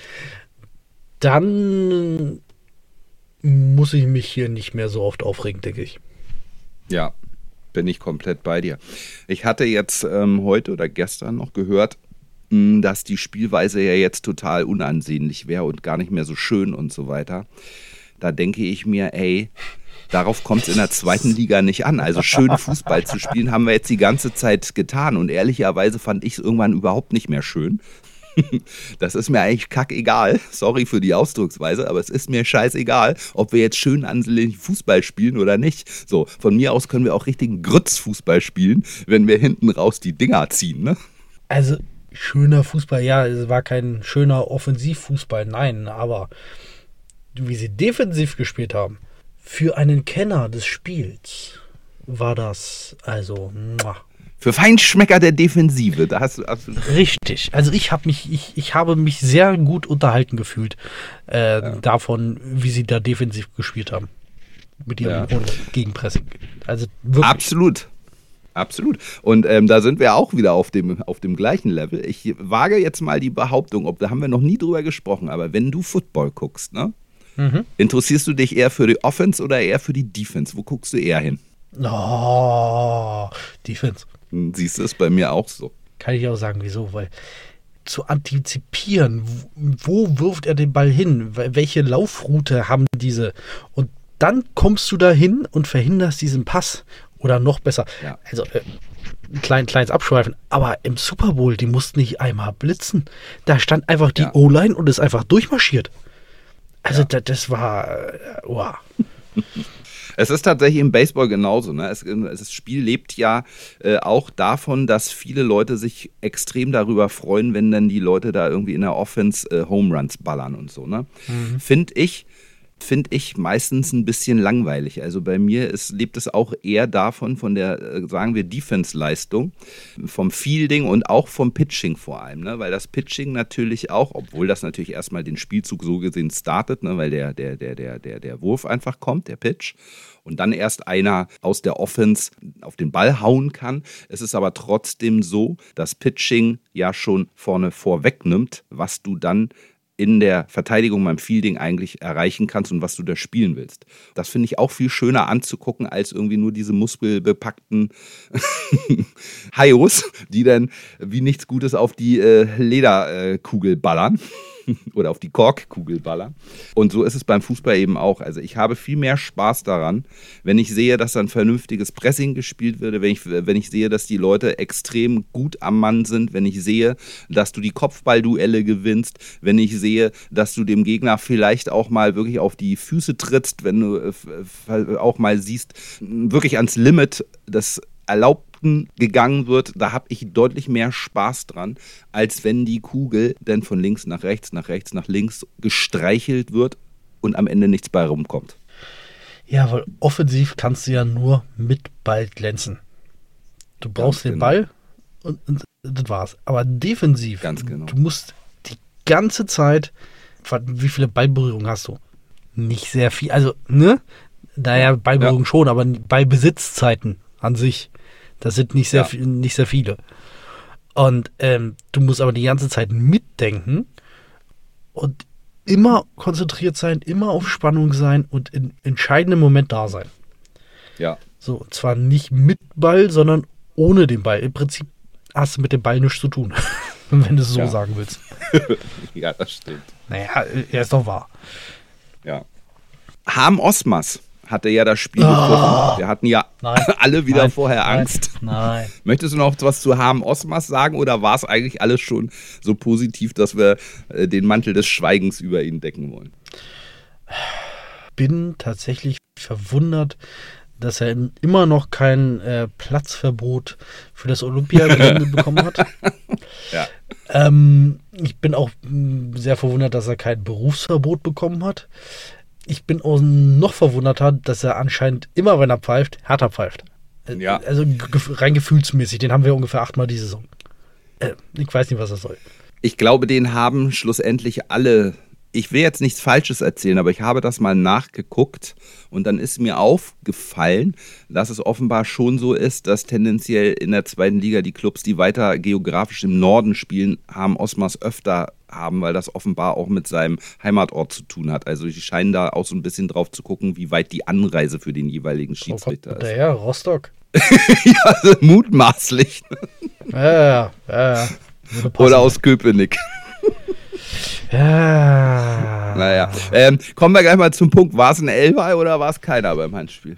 dann muss ich mich hier nicht mehr so oft aufregen, denke ich. Ja, bin ich komplett bei dir. Ich hatte jetzt ähm, heute oder gestern noch gehört, mh, dass die Spielweise ja jetzt total unansehnlich wäre und gar nicht mehr so schön und so weiter. Da denke ich mir, ey, darauf kommt es in der zweiten Liga nicht an. Also schön Fußball zu spielen haben wir jetzt die ganze Zeit getan. Und ehrlicherweise fand ich es irgendwann überhaupt nicht mehr schön. Das ist mir eigentlich kackegal. Sorry für die Ausdrucksweise, aber es ist mir scheißegal, ob wir jetzt schön ansehnlich Fußball spielen oder nicht. So, von mir aus können wir auch richtigen Grützfußball spielen, wenn wir hinten raus die Dinger ziehen, ne? Also schöner Fußball, ja, es war kein schöner Offensivfußball, nein, aber wie sie defensiv gespielt haben, für einen Kenner des Spiels war das also muah. Für Feinschmecker der Defensive, da hast du absolut richtig. Also ich habe mich, ich, ich habe mich sehr gut unterhalten gefühlt äh, ja. davon, wie sie da defensiv gespielt haben mit ihrem ja. Gegenpressing. Also wirklich. Absolut. Absolut. Und ähm, da sind wir auch wieder auf dem, auf dem gleichen Level. Ich wage jetzt mal die Behauptung, ob da haben wir noch nie drüber gesprochen, aber wenn du Football guckst, ne? Mhm. Interessierst du dich eher für die Offense oder eher für die Defense? Wo guckst du eher hin? Oh, Defense. Siehst du es bei mir auch so? Kann ich auch sagen, wieso? Weil zu antizipieren, wo, wo wirft er den Ball hin? Welche Laufroute haben diese? Und dann kommst du da hin und verhinderst diesen Pass. Oder noch besser. Ja. Also, äh, ein klein, kleines Abschweifen. Aber im Super Bowl, die mussten nicht einmal blitzen. Da stand einfach die ja. O-Line und ist einfach durchmarschiert. Also, ja. das, das war, äh, wow. Es ist tatsächlich im Baseball genauso. Ne? Es, das Spiel lebt ja äh, auch davon, dass viele Leute sich extrem darüber freuen, wenn dann die Leute da irgendwie in der Offense äh, Home Runs ballern und so. Ne? Mhm. Finde ich, finde ich meistens ein bisschen langweilig. Also bei mir ist, lebt es auch eher davon, von der, äh, sagen wir, Defense-Leistung, vom Fielding und auch vom Pitching vor allem. Ne? Weil das Pitching natürlich auch, obwohl das natürlich erstmal den Spielzug so gesehen startet, ne? Weil der, der, der, der, der, der Wurf einfach kommt, der Pitch, und dann erst einer aus der Offense auf den Ball hauen kann. Es ist aber trotzdem so, dass Pitching ja schon vorne vorwegnimmt, was du dann in der Verteidigung beim Fielding eigentlich erreichen kannst und was du da spielen willst. Das finde ich auch viel schöner anzugucken, als irgendwie nur diese muskelbepackten Haios, die dann wie nichts Gutes auf die äh, Lederkugel ballern. oder auf die Korkkugel baller. Und so ist es beim Fußball eben auch. Also ich habe viel mehr Spaß daran, wenn ich sehe, dass dann vernünftiges Pressing gespielt wird, wenn ich, wenn ich sehe, dass die Leute extrem gut am Mann sind, wenn ich sehe, dass du die Kopfballduelle gewinnst, wenn ich sehe, dass du dem Gegner vielleicht auch mal wirklich auf die Füße trittst, wenn du äh, auch mal siehst, wirklich ans Limit des Erlaubten gegangen wird, da habe ich deutlich mehr Spaß dran, als wenn die Kugel dann von links nach rechts, nach rechts, nach links gestreichelt wird und am Ende nichts bei rumkommt. Ja, weil offensiv kannst du ja nur mit Ball glänzen. Du brauchst Ganz den genau. Ball und, und das war's. Aber defensiv, Ganz genau. du musst die ganze Zeit, wie viele Ballberührungen hast du? Nicht sehr viel, also, ne? Naja, Ballberührung ja. schon, aber Ballbesitzzeiten an sich, das sind nicht sehr, ja. nicht sehr viele. Und ähm, du musst aber die ganze Zeit mitdenken und immer konzentriert sein, immer auf Spannung sein und in entscheidendem Moment da sein. Ja. So, zwar nicht mit Ball, sondern ohne den Ball. Im Prinzip hast du mit dem Ball nichts zu tun, wenn du es so ja. sagen willst. Ja, das stimmt. Naja, er ist doch wahr. Ja. Harm Osmas hatte ja das Spiel oh. getroffen. Wir hatten ja Nein. alle wieder Nein. vorher Nein. Angst. Nein. Möchtest du noch was zu Harm Osmas sagen oder war es eigentlich alles schon so positiv, dass wir äh, den Mantel des Schweigens über ihn decken wollen? Bin tatsächlich verwundert, dass er immer noch kein äh, Platzverbot für das Olympiagelände bekommen hat. Ja. Ähm, ich bin auch mh, sehr verwundert, dass er kein Berufsverbot bekommen hat. Ich bin auch noch verwunderter, dass er anscheinend immer, wenn er pfeift, härter pfeift. Äh, Ja. Also gef- rein gefühlsmäßig, den haben wir ungefähr achtmal die Saison. Äh, ich weiß nicht, was das soll. Ich glaube, den haben schlussendlich alle, ich will jetzt nichts Falsches erzählen, aber ich habe das mal nachgeguckt und dann ist mir aufgefallen, dass es offenbar schon so ist, dass tendenziell in der zweiten Liga die Clubs, die weiter geografisch im Norden spielen, Harm Osmas öfter haben, weil das offenbar auch mit seinem Heimatort zu tun hat. Also die scheinen da auch so ein bisschen drauf zu gucken, wie weit die Anreise für den jeweiligen Schiedsrichter ist. Ja, Rostock. Ja, also mutmaßlich. Ja, ja, ja. ja. Oder aus Köpenick. Ja. Naja, ähm, kommen wir gleich mal zum Punkt. War es ein Elfer oder war es keiner beim Handspiel?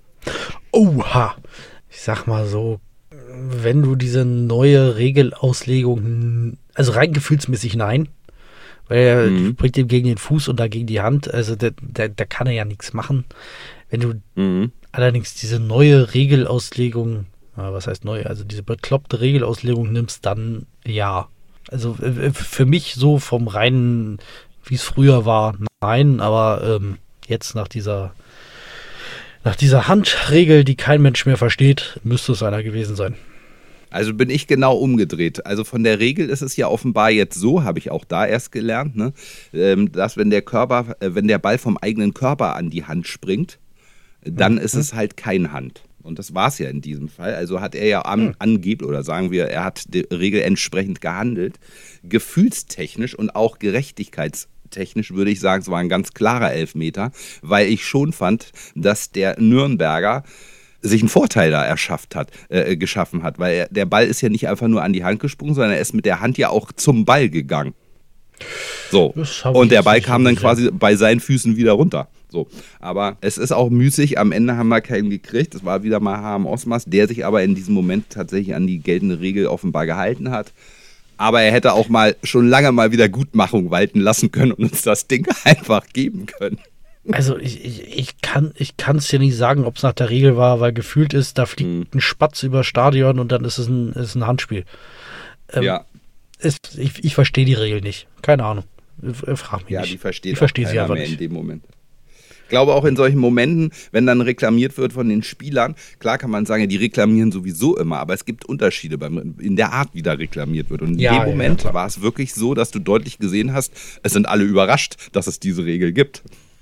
Oha. Ich sag mal so, wenn du diese neue Regelauslegung, also rein gefühlsmäßig nein, weil er Mhm. bringt ihm gegen den Fuß und da gegen die Hand, also da, da, da kann er ja nichts machen. Wenn du Mhm. allerdings diese neue Regelauslegung, ja, was heißt neu, also diese bekloppte Regelauslegung nimmst, dann ja. Also äh, für mich so vom reinen, wie es früher war, nein, aber ähm, jetzt nach dieser nach dieser Handregel, die kein Mensch mehr versteht, müsste es einer gewesen sein. Also bin ich genau umgedreht. Also von der Regel ist es ja offenbar jetzt so, habe ich auch da erst gelernt, ne, ähm, dass wenn der Körper, äh, wenn der Ball vom eigenen Körper an die Hand springt, dann mhm. ist es halt kein Hand. Und das war es ja in diesem Fall. Also hat er ja an, mhm. angeblich, oder sagen wir, er hat die Regel entsprechend gehandelt. Gefühlstechnisch und auch gerechtigkeitstechnisch würde ich sagen, es war ein ganz klarer Elfmeter, weil ich schon fand, dass der Nürnberger sich einen Vorteil da erschafft hat, äh, geschaffen hat, weil er, der Ball ist ja nicht einfach nur an die Hand gesprungen, sondern er ist mit der Hand ja auch zum Ball gegangen. So, und der Ball kam dann quasi bei seinen Füßen wieder runter. So, aber es ist auch müßig, am Ende haben wir keinen gekriegt, es war wieder mal Harm Osmas, der sich aber in diesem Moment tatsächlich an die geltende Regel offenbar gehalten hat. Aber er hätte auch mal schon lange mal wieder Gutmachung walten lassen können und uns das Ding einfach geben können. Also ich, ich, ich kann ich kann es dir nicht sagen, ob es nach der Regel war, weil gefühlt ist, da fliegt hm. ein Spatz über das Stadion und dann ist es ein, ist ein Handspiel. Ähm, ja. Ist, ich ich verstehe die Regel nicht. Keine Ahnung. Frag mich ja, nicht. die versteht ich verstehe auch sie keiner einfach mehr nicht. in dem Moment. Ich glaube auch in solchen Momenten, wenn dann reklamiert wird von den Spielern, klar kann man sagen, die reklamieren sowieso immer, aber es gibt Unterschiede beim, in der Art, wie da reklamiert wird. Und in Ja, dem Moment ja, war es wirklich so, dass du deutlich gesehen hast, es sind alle überrascht, dass es diese Regel gibt.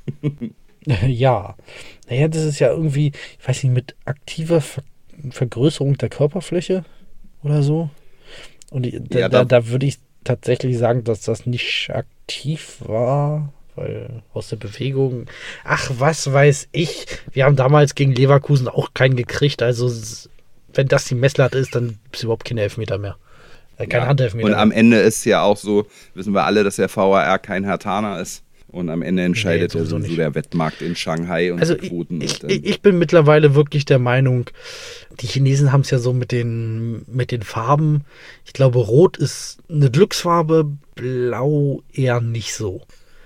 Ja. Naja, das ist ja irgendwie, ich weiß nicht, mit aktiver Ver- Vergrößerung der Körperfläche oder so. Und ich, da, Ja, da, da- da würde ich tatsächlich sagen, dass das nicht aktiv war, weil aus der Bewegung, ach, was weiß ich, wir haben damals gegen Leverkusen auch keinen gekriegt, also s- wenn das die Messlatte ist, dann ist überhaupt keine Elfmeter mehr. Kein ja. Handelfmeter. Und am Ende ist ja auch so, wissen wir alle, dass der V A R kein Hertaner ist. Und am Ende entscheidet nee, ja sowieso der Wettmarkt in Shanghai und also die Quoten. Ich, und ich, ich bin mittlerweile wirklich der Meinung, die Chinesen haben es ja so mit den, mit den Farben. Ich glaube, Rot ist eine Glücksfarbe, Blau eher nicht so.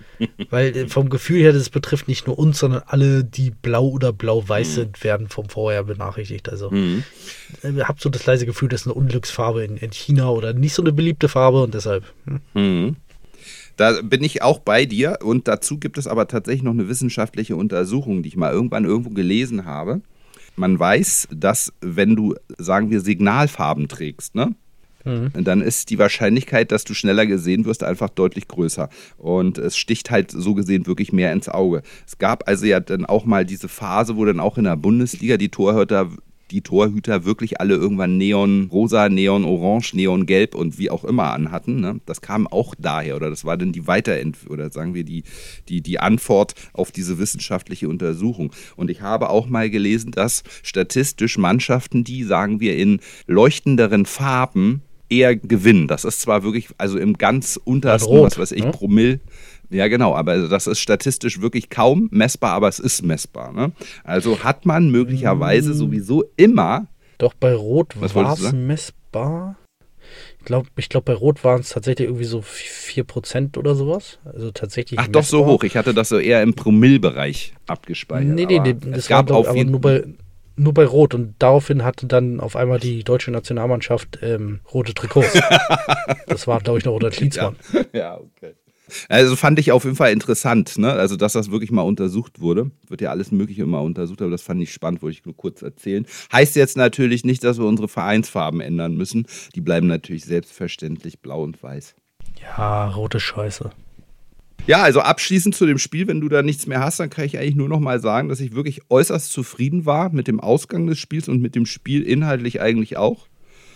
Weil vom Gefühl her, das betrifft nicht nur uns, sondern alle, die blau oder blau-weiß sind, werden vom V A R benachrichtigt. Also Mhm. ich habe so das leise Gefühl, das ist eine Unglücksfarbe in, in China oder nicht so eine beliebte Farbe und deshalb. Hm. Mhm. Da bin ich auch bei dir und dazu gibt es aber tatsächlich noch eine wissenschaftliche Untersuchung, die ich mal irgendwann irgendwo gelesen habe. Man weiß, dass wenn du, sagen wir, Signalfarben trägst, ne? Mhm. Dann ist die Wahrscheinlichkeit, dass du schneller gesehen wirst, einfach deutlich größer. Und es sticht halt so gesehen wirklich mehr ins Auge. Es gab also ja dann auch mal diese Phase, wo dann auch in der Bundesliga die Torhüter die Torhüter wirklich alle irgendwann Neon-Rosa, Neon-Orange, Neon-Gelb und wie auch immer anhatten. Ne? Das kam auch daher oder das war dann die Weiterent- oder sagen wir die, die, die Antwort auf diese wissenschaftliche Untersuchung. Und ich habe auch mal gelesen, dass statistisch Mannschaften, die, sagen wir, in leuchtenderen Farben eher gewinnen. Das ist zwar wirklich, also im ganz untersten, Rot, was weiß ich, ne? Promille. Ja, genau, aber das ist statistisch wirklich kaum messbar, aber es ist messbar. Ne? Also hat man möglicherweise sowieso immer. Doch bei Rot Was war wolltest du es sagen? messbar. Ich glaube, ich glaub, bei Rot waren es tatsächlich irgendwie so vier Prozent oder sowas. Also tatsächlich. Ach, doch so messbar. hoch. Ich hatte das so eher im Promillbereich abgespeichert. Nee, nee, aber nee, das es war gab glaub, auf aber jeden nur bei, nur bei Rot. Und daraufhin hatte dann auf einmal die deutsche Nationalmannschaft ähm, rote Trikots. Das war, glaube ich, noch unter Klinsmann. Ja. Ja, okay. Also fand ich auf jeden Fall interessant, ne? Also dass das wirklich mal untersucht wurde. Wird ja alles Mögliche immer untersucht, aber das fand ich spannend, wollte ich nur kurz erzählen. Heißt jetzt natürlich nicht, dass wir unsere Vereinsfarben ändern müssen. Die bleiben natürlich selbstverständlich blau und weiß. Ja, rote Scheiße. Ja, also abschließend zu dem Spiel, wenn du da nichts mehr hast, dann kann ich eigentlich nur noch mal sagen, dass ich wirklich äußerst zufrieden war mit dem Ausgang des Spiels und mit dem Spiel inhaltlich eigentlich auch.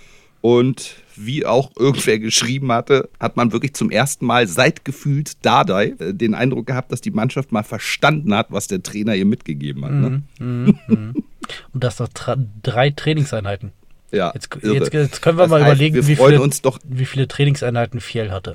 Und wie auch irgendwer geschrieben hatte, hat man wirklich zum ersten Mal seit gefühlt Dardai äh, den Eindruck gehabt, dass die Mannschaft mal verstanden hat, was der Trainer ihr mitgegeben hat. Ne? Mhm, mhm. Und das noch tra- drei Trainingseinheiten. Ja, Jetzt, irre. jetzt, jetzt können wir Das mal heißt, überlegen, wir wie freuen viele, uns doch. wie viele Trainingseinheiten Fiel hatte.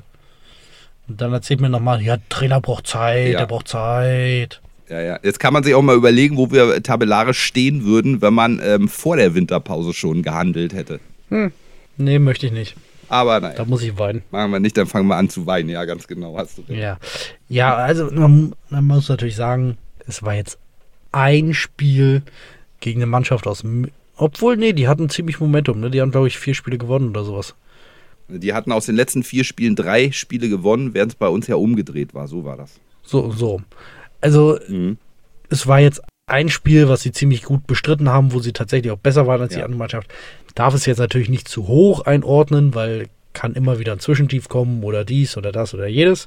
Und dann erzählt mir nochmal, ja, Trainer braucht Zeit, Ja. der braucht Zeit. Ja, ja. Jetzt kann man sich auch mal überlegen, wo wir tabellarisch stehen würden, wenn man ähm, vor der Winterpause schon gehandelt hätte. Hm. Nee, möchte ich nicht. Aber Da naja, muss ich weinen. machen wir nicht, dann fangen wir an zu weinen. Ja, ganz genau, hast du recht. Ja, ja, also man, man muss natürlich sagen, es war jetzt ein Spiel gegen eine Mannschaft aus, M- obwohl, nee, die hatten ziemlich Momentum, ne? Die haben, glaube ich, vier Spiele gewonnen oder sowas. Die hatten aus den letzten vier Spielen drei Spiele gewonnen, während es bei uns ja umgedreht war. So war das. So, so. Also, Mhm. es war jetzt ein Spiel, was sie ziemlich gut bestritten haben, wo sie tatsächlich auch besser waren als die Ja. andere Mannschaft. Darf es jetzt natürlich nicht zu hoch einordnen, weil kann immer wieder ein Zwischentief kommen oder dies oder das oder jedes.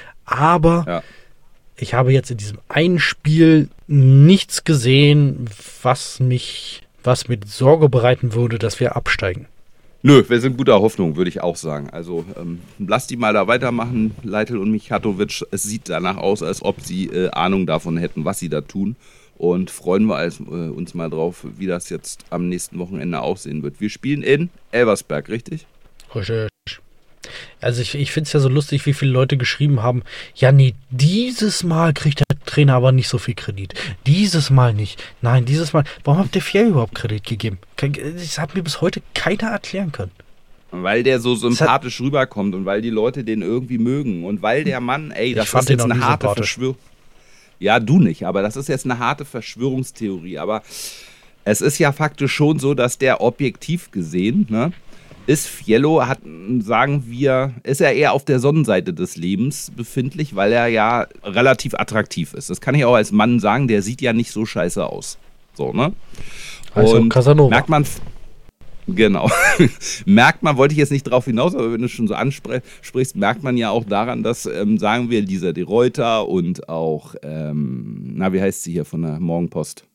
Aber Ja. ich habe jetzt in diesem einen Spiel nichts gesehen, was mich, was mir Sorge bereiten würde, dass wir absteigen. Nö, wir sind guter Hoffnung, würde ich auch sagen. Also ähm, lass die mal da weitermachen, Leitl und Michatovic. Es sieht danach aus, als ob sie äh, Ahnung davon hätten, was sie da tun. Und freuen wir als, äh, uns mal drauf, wie das jetzt am nächsten Wochenende aussehen wird. Wir spielen in Elversberg, richtig? Richtig. Also ich, ich finde es ja so lustig, wie viele Leute geschrieben haben, ja nee, dieses Mal kriegt der Trainer aber nicht so viel Kredit. Dieses Mal nicht. Nein, dieses Mal. Warum habt ihr Fiel überhaupt Kredit gegeben? Das hat mir bis heute keiner erklären können. Weil der so sympathisch rüberkommt und weil die Leute den irgendwie mögen und weil der Mann, ey, das Ich fand ist jetzt den noch eine nie harte sympathisch. Verschwörung. Ja, du nicht, aber das ist jetzt eine harte Verschwörungstheorie. Aber es ist ja faktisch schon so, dass der objektiv gesehen, ne, ist Fiello, hat, sagen wir, ist er eher auf der Sonnenseite des Lebens befindlich, weil er ja relativ attraktiv ist. Das kann ich auch als Mann sagen, der sieht ja nicht so scheiße aus. So, ne? Also Und Casanova. merkt man, genau, merkt man, wollte ich jetzt nicht drauf hinaus, aber wenn du schon so ansprichst, merkt man ja auch daran, dass, ähm, sagen wir, Lisa de Reuter und auch, ähm, na, wie heißt sie hier von der Morgenpost?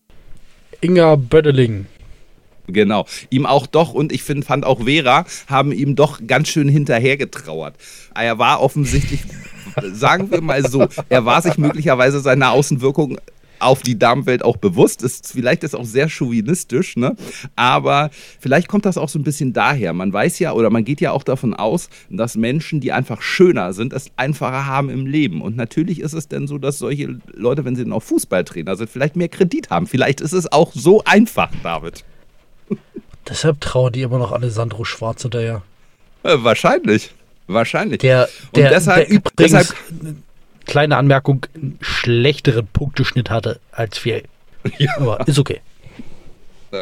Inga Bödeling. Genau, ihm auch doch, und ich find, fand auch Vera, haben ihm doch ganz schön hinterhergetrauert. Er war offensichtlich, sagen wir mal so, er war sich möglicherweise seiner Außenwirkung auf die Damenwelt auch bewusst. Ist vielleicht ist auch sehr chauvinistisch, ne? Aber vielleicht kommt das auch so ein bisschen daher. Man weiß ja oder man geht ja auch davon aus, dass Menschen, die einfach schöner sind, es einfacher haben im Leben. Und natürlich ist es denn so, dass solche Leute, wenn sie dann auch Fußballtrainer sind, vielleicht mehr Kredit haben. Vielleicht ist es auch so einfach, David. Deshalb trauen die immer noch Alessandro Schwarz hinterher. Äh, wahrscheinlich. Wahrscheinlich. Der, der, Und deshalb, der übrigens, deshalb, kleine Anmerkung, einen schlechteren Punkteschnitt hatte als Fjell. Ja. Aber ist okay. Ja.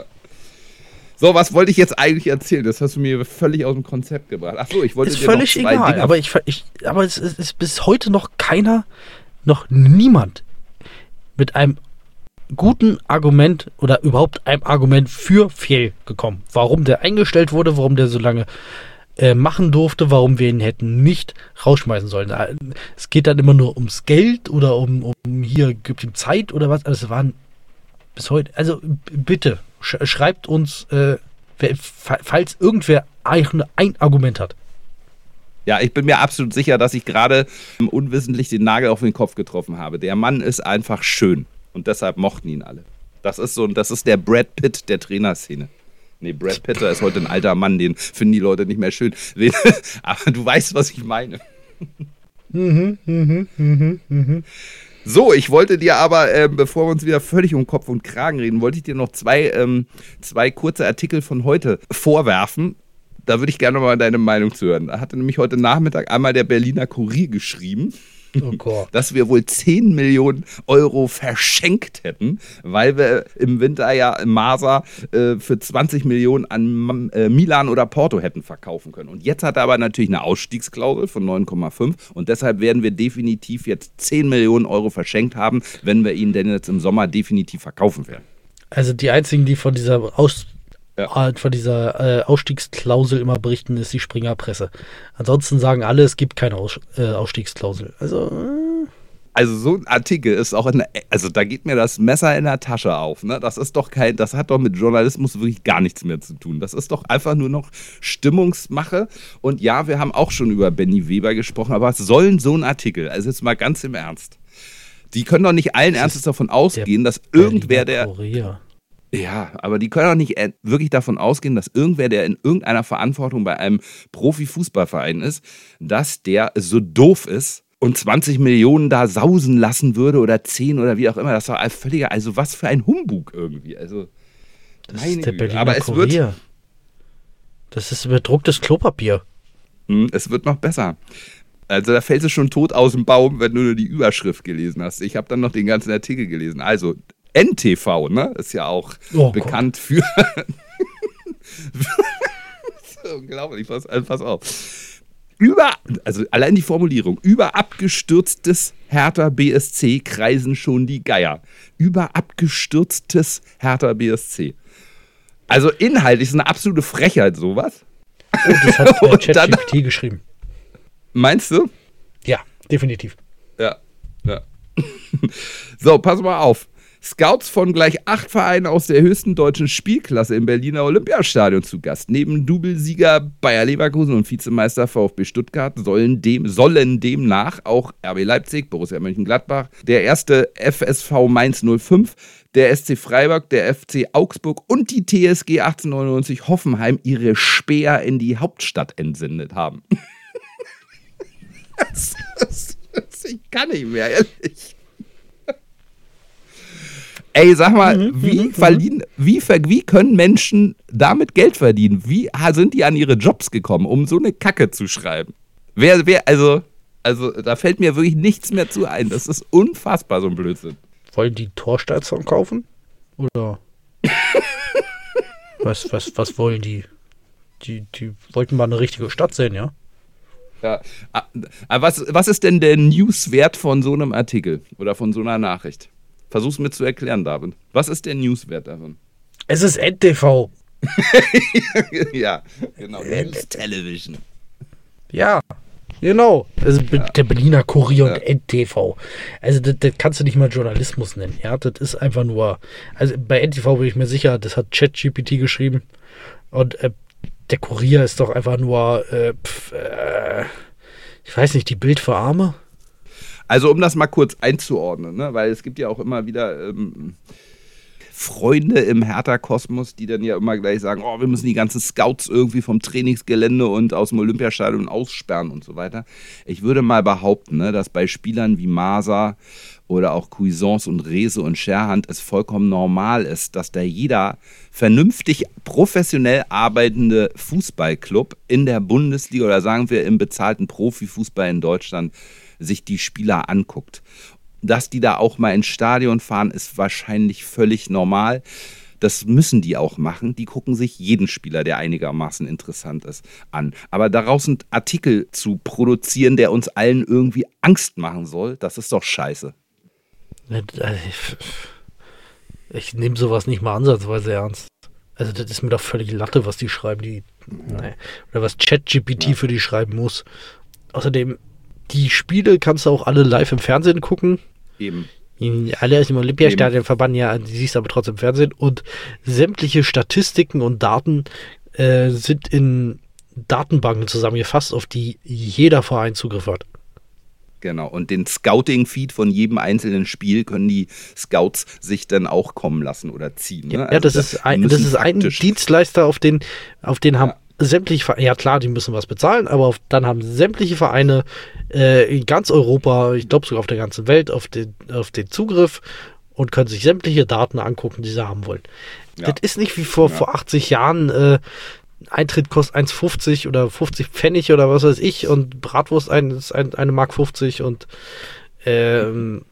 So, was wollte ich jetzt eigentlich erzählen? Das hast du mir völlig aus dem Konzept gebracht. Ach so, ich wollte ist dir völlig noch zwei egal, Dinge... aber, ich, ich, aber es ist, ist bis heute noch keiner, noch niemand mit einem guten Argument oder überhaupt einem Argument für Fjell gekommen. Warum der eingestellt wurde, warum der so lange äh, machen durfte, warum wir ihn hätten nicht rausschmeißen sollen. Es geht dann immer nur ums Geld oder um, um hier gibt ihm Zeit oder was. Also es waren bis heute, also bitte sch schreibt uns, äh, wer, falls irgendwer ein, ein Argument hat. Ja, ich bin mir absolut sicher, dass ich gerade unwissentlich den Nagel auf den Kopf getroffen habe. Der Mann ist einfach schön und deshalb mochten ihn alle. Das ist so, das ist der Brad Pitt der Trainerszene. Nee, Brad Pitt ist heute ein alter Mann, den finden die Leute nicht mehr schön. Aber du weißt, was ich meine. Mhm, mhm, mhm, mhm. So, ich wollte dir aber, äh, bevor wir uns wieder völlig um Kopf und Kragen reden, wollte ich dir noch zwei, ähm, zwei kurze Artikel von heute vorwerfen. Da würde ich gerne mal deine Meinung zu hören. Da hatte nämlich heute Nachmittag einmal der Berliner Kurier geschrieben, oh Gott. dass wir wohl zehn Millionen Euro verschenkt hätten, weil wir im Winter ja im Masa äh, für zwanzig Millionen an äh, Milan oder Porto hätten verkaufen können. Und jetzt hat er aber natürlich eine Ausstiegsklausel von neun Komma fünf und deshalb werden wir definitiv jetzt zehn Millionen Euro verschenkt haben, wenn wir ihn denn jetzt im Sommer definitiv verkaufen werden. Also die einzigen, die von dieser Aus Ja. von dieser äh, Ausstiegsklausel immer berichten, ist die Springerpresse. Ansonsten sagen alle, es gibt keine Aus äh, Ausstiegsklausel. Also äh. Also so ein Artikel ist auch, in der, also da geht mir das Messer in der Tasche auf. Ne? Das ist doch kein, das hat doch mit Journalismus wirklich gar nichts mehr zu tun. Das ist doch einfach nur noch Stimmungsmache. Und ja, wir haben auch schon über Benny Weber gesprochen, aber was soll denn so ein Artikel? Also jetzt mal ganz im Ernst. Die können doch nicht allen Ernstes davon ausgehen, dass irgendwer der... Kurier. Ja, aber die können doch nicht wirklich davon ausgehen, dass irgendwer, der in irgendeiner Verantwortung bei einem Profifußballverein ist, dass der so doof ist und zwanzig Millionen da sausen lassen würde oder zehn oder wie auch immer. Das war ein völliger, also was für ein Humbug irgendwie. Also, Das meine ist der Güte. Berliner Aber es Kurier. wird, Das ist bedrucktes Klopapier. hm, es wird noch besser. Also da fällst du schon tot aus dem Baum, wenn du nur die Überschrift gelesen hast. Ich habe dann noch den ganzen Artikel gelesen. Also N T V, ne? Ist ja auch Oh bekannt Gott. für... Das ist unglaublich, pass, pass auf. Über, also allein die Formulierung, über abgestürztes Hertha B S C kreisen schon die Geier. Über abgestürztes Hertha B S C. Also inhaltlich ist eine absolute Frechheit sowas. Oh, das hat äh, Und dann- ChatGPT geschrieben. Meinst du? Ja, definitiv. Ja, ja. So, pass mal auf. Scouts von gleich acht Vereinen aus der höchsten deutschen Spielklasse im Berliner Olympiastadion zu Gast. Neben Doublesieger Bayer Leverkusen und Vizemeister VfB Stuttgart sollen, dem, sollen demnach auch R B Leipzig, Borussia Mönchengladbach, der erste F S V Mainz null fünf, der S C Freiburg, der F C Augsburg und die T S G achtzehnhundertneunundneunzig Hoffenheim ihre Speer in die Hauptstadt entsendet haben. das, das, das, ich kann nicht mehr, ehrlich. Ey, sag mal, Mhm, wie, mhm, verdienen, wie, ver- wie können Menschen damit Geld verdienen? Wie ha- sind die an ihre Jobs gekommen, um so eine Kacke zu schreiben? Wer, wer, also, also, da fällt mir wirklich nichts mehr zu ein. Das ist unfassbar, so ein Blödsinn. Wollen die Torsteinsong kaufen? Oder? was, was, was wollen die? die? Die wollten mal eine richtige Stadt sehen, ja? Ja. Ah, ah, Was, was ist denn der Newswert von so einem Artikel oder von so einer Nachricht? Versuch's mir zu erklären, David. Was ist der Newswert davon? Es ist N T V. Ja, genau. News Television. Ja, genau. Also Ja. der Berliner Kurier Ja. und N T V. Also das, das kannst du nicht mal Journalismus nennen. Ja, das ist einfach nur. Also bei N T V bin ich mir sicher, das hat ChatGPT geschrieben. Und äh, der Kurier ist doch einfach nur, äh, pf, äh, ich weiß nicht, die Bild für Arme. Also um das mal kurz einzuordnen, ne? Weil es gibt ja auch immer wieder ähm, Freunde im Hertha-Kosmos, die dann ja immer gleich sagen, oh, wir müssen die ganzen Scouts irgendwie vom Trainingsgelände und aus dem Olympiastadion aussperren und so weiter. Ich würde mal behaupten, ne, dass bei Spielern wie Masa oder auch Cuisance und Rehse und Scherhand es vollkommen normal ist, dass da jeder vernünftig professionell arbeitende Fußballclub in der Bundesliga oder sagen wir im bezahlten Profifußball in Deutschland sich die Spieler anguckt. Dass die da auch mal ins Stadion fahren, ist wahrscheinlich völlig normal. Das müssen die auch machen. Die gucken sich jeden Spieler, der einigermaßen interessant ist, an. Aber daraus einen Artikel zu produzieren, der uns allen irgendwie Angst machen soll, das ist doch scheiße. Ich, ich nehme sowas nicht mal ansatzweise ernst. Also das ist mir doch völlig Latte, was die schreiben. Die, nee. Oder was ChatGPT ja. für die schreiben muss. Außerdem, die Spiele kannst du auch alle live im Fernsehen gucken. Eben. Alle aus dem Olympiastadion verbannen, ja, die siehst du aber trotzdem im Fernsehen. Und sämtliche Statistiken und Daten äh, sind in Datenbanken zusammengefasst, auf die jeder Verein Zugriff hat. Genau, und den Scouting-Feed von jedem einzelnen Spiel können die Scouts sich dann auch kommen lassen oder ziehen. Ne? Ja, also das, das ist ein, das ist ein Dienstleister, auf den, auf den haben ja. sämtliche Vereine, ja klar, die müssen was bezahlen, aber auf, dann haben sämtliche Vereine äh, in ganz Europa, ich glaube sogar auf der ganzen Welt, auf den, auf den Zugriff und können sich sämtliche Daten angucken, die sie haben wollen. Ja. Das ist nicht wie vor, ja. vor achtzig Jahren, äh, Eintritt kostet eins fünfzig oder fünfzig Pfennig oder was weiß ich und Bratwurst ein, ist ein, eine Mark fünfzig und ähm,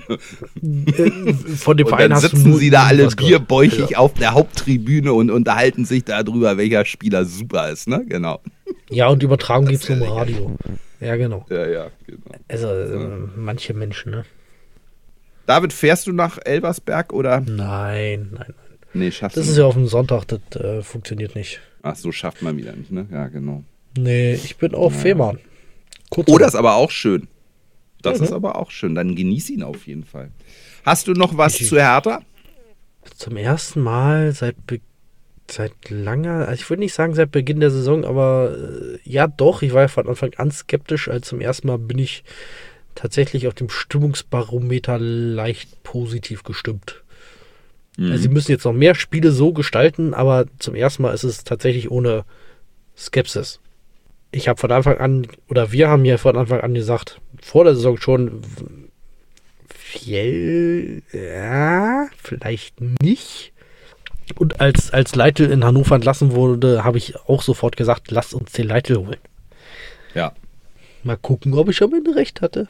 von dem und Verein dann hast sitzen du nur sie da alle bierbäuchig ja. auf der Haupttribüne und unterhalten sich darüber, welcher Spieler super ist, ne? Genau. Ja, und Übertragung gibt es nur im Radio. Ja, genau. Ja, ja, genau. Also, äh, manche Menschen, ne? David, fährst du nach Elversberg oder? Nein, nein, nein. Nee, schaffst das du ist nicht. Ja auf dem Sonntag, das äh, funktioniert nicht. Ach, so schafft man wieder nicht, ne? Ja, genau. Nee, ich bin auf ja. Fehmarn. Kurz oh, das ist aber auch schön. Das mhm. ist aber auch schön. Dann genieß ihn auf jeden Fall. Hast du noch was ich, zu Hertha? Zum ersten Mal seit, Be- seit langer, also ich würde nicht sagen seit Beginn der Saison, aber äh, ja doch, ich war ja von Anfang an skeptisch, als zum ersten Mal bin ich tatsächlich auf dem Stimmungsbarometer leicht positiv gestimmt. Mhm. Also sie müssen jetzt noch mehr Spiele so gestalten, aber zum ersten Mal ist es tatsächlich ohne Skepsis. Ich habe von Anfang an, oder wir haben ja von Anfang an gesagt, vor der Saison schon, Fjell, ja, vielleicht nicht. Und als, als Leitl in Hannover entlassen wurde, habe ich auch sofort gesagt, lasst uns den Leitl holen. Ja. Mal gucken, ob ich am Ende recht hatte.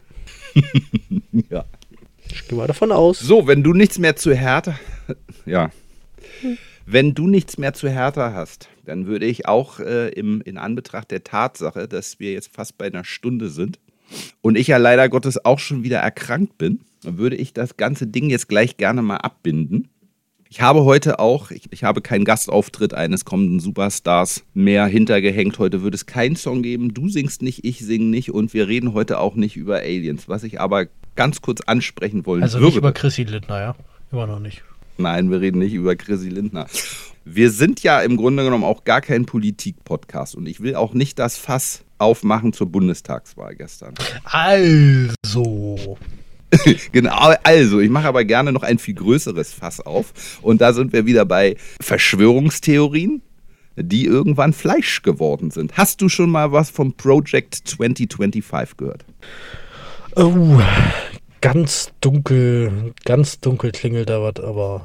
Ja. Ich gehe mal davon aus. So, wenn du nichts mehr zu Hertha, ja. Hm. Wenn du nichts mehr zu Hertha hast, dann würde ich auch äh, im, in Anbetracht der Tatsache, dass wir jetzt fast bei einer Stunde sind und ich ja leider Gottes auch schon wieder erkrankt bin, dann würde ich das ganze Ding jetzt gleich gerne mal abbinden. Ich habe heute auch, ich, ich habe keinen Gastauftritt eines kommenden Superstars mehr hintergehängt. Heute wird es keinen Song geben. Du singst nicht, ich singe nicht und wir reden heute auch nicht über Aliens. Was ich aber ganz kurz ansprechen wollen also würde. Also nicht über Chrissy Lindner, ja? Immer noch nicht. Nein, wir reden nicht über Chrissy Lindner. Wir sind ja im Grunde genommen auch gar kein Politik-Podcast und ich will auch nicht das Fass aufmachen zur Bundestagswahl gestern. Also. Genau, also, ich mache aber gerne noch ein viel größeres Fass auf und da sind wir wieder bei Verschwörungstheorien, die irgendwann Fleisch geworden sind. Hast du schon mal was vom Project zwanzig fünfundzwanzig gehört? Oh, ganz dunkel, ganz dunkel klingelt da was, aber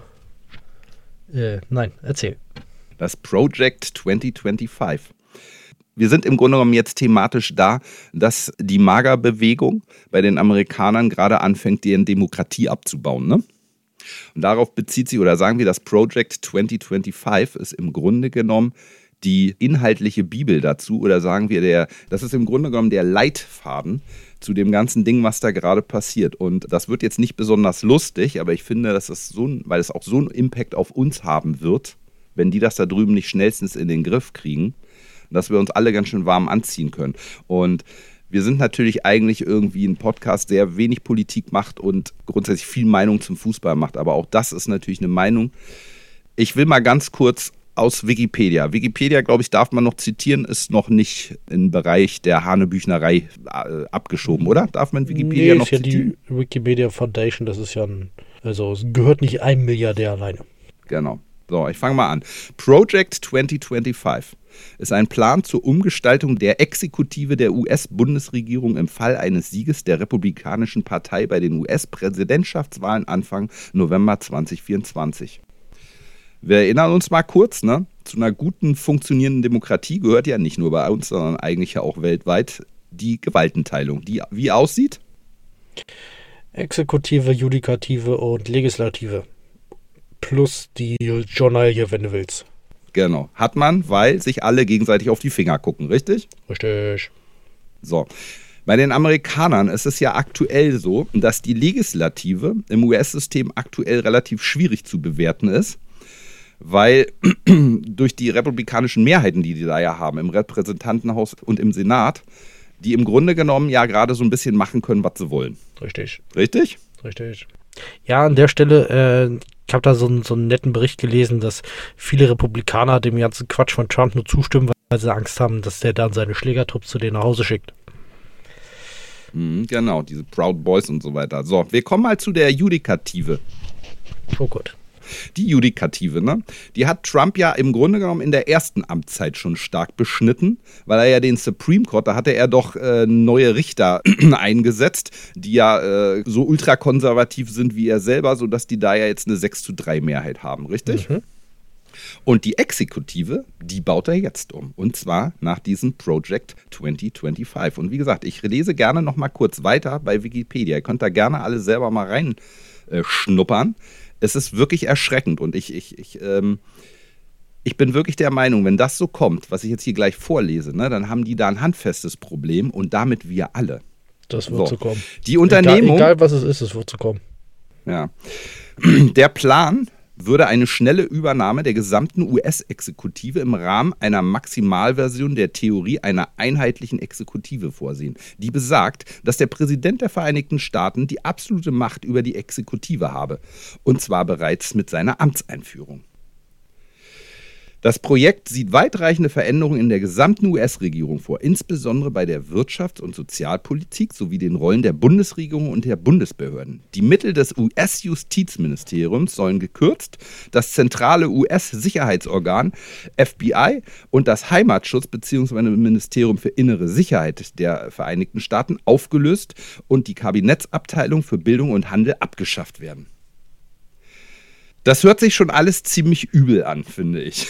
äh, nein, erzähl. Das Project zwanzig fünfundzwanzig. Wir sind im Grunde genommen jetzt thematisch da, dass die MAGA-Bewegung bei den Amerikanern gerade anfängt, deren Demokratie abzubauen, ne? Und darauf bezieht sich, oder sagen wir, das Project zwanzig fünfundzwanzig ist im Grunde genommen die inhaltliche Bibel dazu, oder sagen wir, der, das ist im Grunde genommen der Leitfaden zu dem ganzen Ding, was da gerade passiert. Und das wird jetzt nicht besonders lustig, aber ich finde, dass es so ein, weil es auch so einen Impact auf uns haben wird, wenn die das da drüben nicht schnellstens in den Griff kriegen, dass wir uns alle ganz schön warm anziehen können. Und wir sind natürlich eigentlich irgendwie ein Podcast, der wenig Politik macht und grundsätzlich viel Meinung zum Fußball macht. Aber auch das ist natürlich eine Meinung. Ich will mal ganz kurz aus Wikipedia. Wikipedia, glaube ich, darf man noch zitieren, ist noch nicht im Bereich der Hanebüchnerei äh, abgeschoben, oder? Darf man Wikipedia nee, noch ist ja zitieren? Die Wikimedia Foundation, das ist ja ein, also es gehört nicht einem Milliardär alleine. Genau. So, ich fange mal an. Project zwanzig fünfundzwanzig ist ein Plan zur Umgestaltung der Exekutive der U S-Bundesregierung im Fall eines Sieges der Republikanischen Partei bei den U S-Präsidentschaftswahlen Anfang November zwanzig vierundzwanzig. Wir erinnern uns mal kurz, ne? Zu einer guten, funktionierenden Demokratie gehört ja nicht nur bei uns, sondern eigentlich ja auch weltweit die Gewaltenteilung, die wie aussieht? Exekutive, Judikative und Legislative. Plus die Journalie, wenn du willst. Genau. Hat man, weil sich alle gegenseitig auf die Finger gucken, richtig? Richtig. So. Bei den Amerikanern ist es ja aktuell so, dass die Legislative im U S-System aktuell relativ schwierig zu bewerten ist, weil durch die republikanischen Mehrheiten, die die da ja haben, im Repräsentantenhaus und im Senat, die im Grunde genommen ja gerade so ein bisschen machen können, was sie wollen. Richtig. Richtig? Richtig. Ja, an der Stelle, äh, ich habe da so, einen- so einen netten Bericht gelesen, dass viele Republikaner dem ganzen Quatsch von Trump nur zustimmen, weil sie Angst haben, dass der dann seine Schlägertrupps zu denen nach Hause schickt. Mhm, genau, diese Proud Boys und so weiter. So, wir kommen mal zu der Judikative. Oh Gott. Die Judikative, ne? Die hat Trump ja im Grunde genommen in der ersten Amtszeit schon stark beschnitten, weil er ja den Supreme Court, da hatte er doch äh, neue Richter eingesetzt, die ja äh, so ultrakonservativ sind wie er selber, sodass die da ja jetzt eine sechs zu drei Mehrheit haben, richtig? Mhm. Und die Exekutive, die baut er jetzt um. Und zwar nach diesem Project zwanzig fünfundzwanzig. Und wie gesagt, ich lese gerne noch mal kurz weiter bei Wikipedia. Ihr könnt da gerne alle selber mal reinschnuppern. Es ist wirklich erschreckend. Und ich, ich, ich, ähm, ich bin wirklich der Meinung, wenn das so kommt, was ich jetzt hier gleich vorlese, ne, dann haben die da ein handfestes Problem und damit wir alle. Das wird So. so kommen. Die Unternehmung... Egal, egal was es ist, es wird so kommen. Ja. Der Plan würde eine schnelle Übernahme der gesamten U S-Exekutive im Rahmen einer Maximalversion der Theorie einer einheitlichen Exekutive vorsehen, die besagt, dass der Präsident der Vereinigten Staaten die absolute Macht über die Exekutive habe, und zwar bereits mit seiner Amtseinführung. Das Projekt sieht weitreichende Veränderungen in der gesamten U S-Regierung vor, insbesondere bei der Wirtschafts- und Sozialpolitik sowie den Rollen der Bundesregierung und der Bundesbehörden. Die Mittel des U S-Justizministeriums sollen gekürzt, das zentrale U S-Sicherheitsorgan F B I und das Heimatschutz bzw. Ministerium für innere Sicherheit der Vereinigten Staaten aufgelöst und die Kabinettsabteilung für Bildung und Handel abgeschafft werden. Das hört sich schon alles ziemlich übel an, finde ich.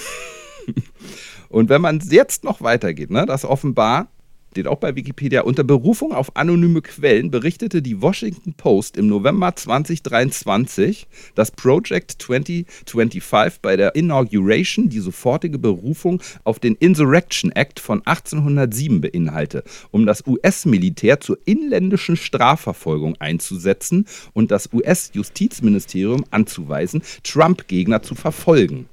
Und wenn man jetzt noch weitergeht, ne, das offenbar, steht auch bei Wikipedia, unter Berufung auf anonyme Quellen berichtete die Washington Post im November zwanzig dreiundzwanzig, dass Project zwanzig fünfundzwanzig bei der Inauguration die sofortige Berufung auf den Insurrection Act von achtzehnhundertsieben beinhalte, um das U S-Militär zur inländischen Strafverfolgung einzusetzen und das U S-Justizministerium anzuweisen, Trump-Gegner zu verfolgen.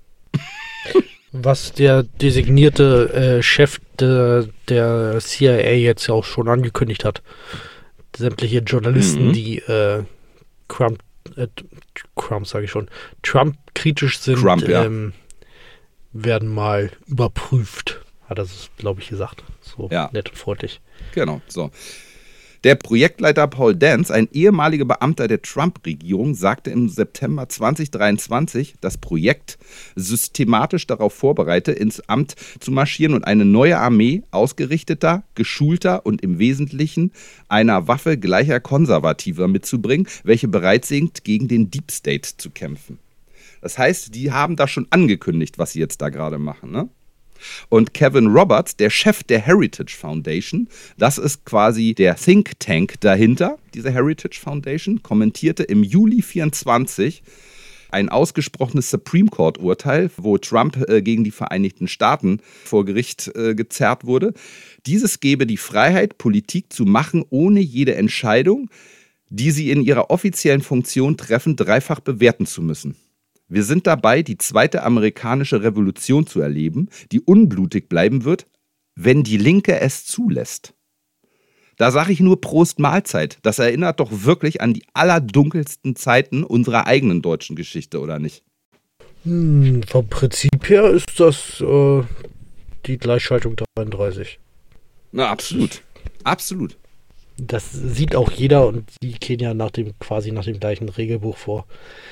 Was der designierte äh, Chef de, der C I A jetzt ja auch schon angekündigt hat. Sämtliche Journalisten, Mhm. die äh, Trump, äh, Trump sage ich schon, Trump-kritisch sind, Trump, ja. ähm, werden mal überprüft, hat er, glaube ich, gesagt. So Ja. nett und freundlich. Genau, so. Der Projektleiter Paul Dance, ein ehemaliger Beamter der Trump-Regierung, sagte im September zwanzig dreiundzwanzig, das Projekt systematisch darauf vorbereite, ins Amt zu marschieren und eine neue Armee ausgerichteter, geschulter und im Wesentlichen einer Waffe gleicher Konservativer mitzubringen, welche bereit sind, gegen den Deep State zu kämpfen. Das heißt, die haben da schon angekündigt, was sie jetzt da gerade machen, ne? Und Kevin Roberts, der Chef der Heritage Foundation, das ist quasi der Think Tank dahinter, diese Heritage Foundation, kommentierte im Juli vierundzwanzig ein ausgesprochenes Supreme Court Urteil, wo Trump äh, gegen die Vereinigten Staaten vor Gericht äh, gezerrt wurde. Dieses gebe die Freiheit, Politik zu machen, ohne jede Entscheidung, die sie in ihrer offiziellen Funktion treffen, dreifach bewerten zu müssen. Wir sind dabei, die zweite amerikanische Revolution zu erleben, die unblutig bleiben wird, wenn die Linke es zulässt. Da sage ich nur Prost Mahlzeit. Das erinnert doch wirklich an die allerdunkelsten Zeiten unserer eigenen deutschen Geschichte, oder nicht? Hm, vom Prinzip Umkehr ist das äh, die Gleichschaltung dreiunddreißig. Na, absolut. Absolut. Das sieht auch jeder und die gehen ja nach dem, quasi nach dem gleichen Regelbuch vor.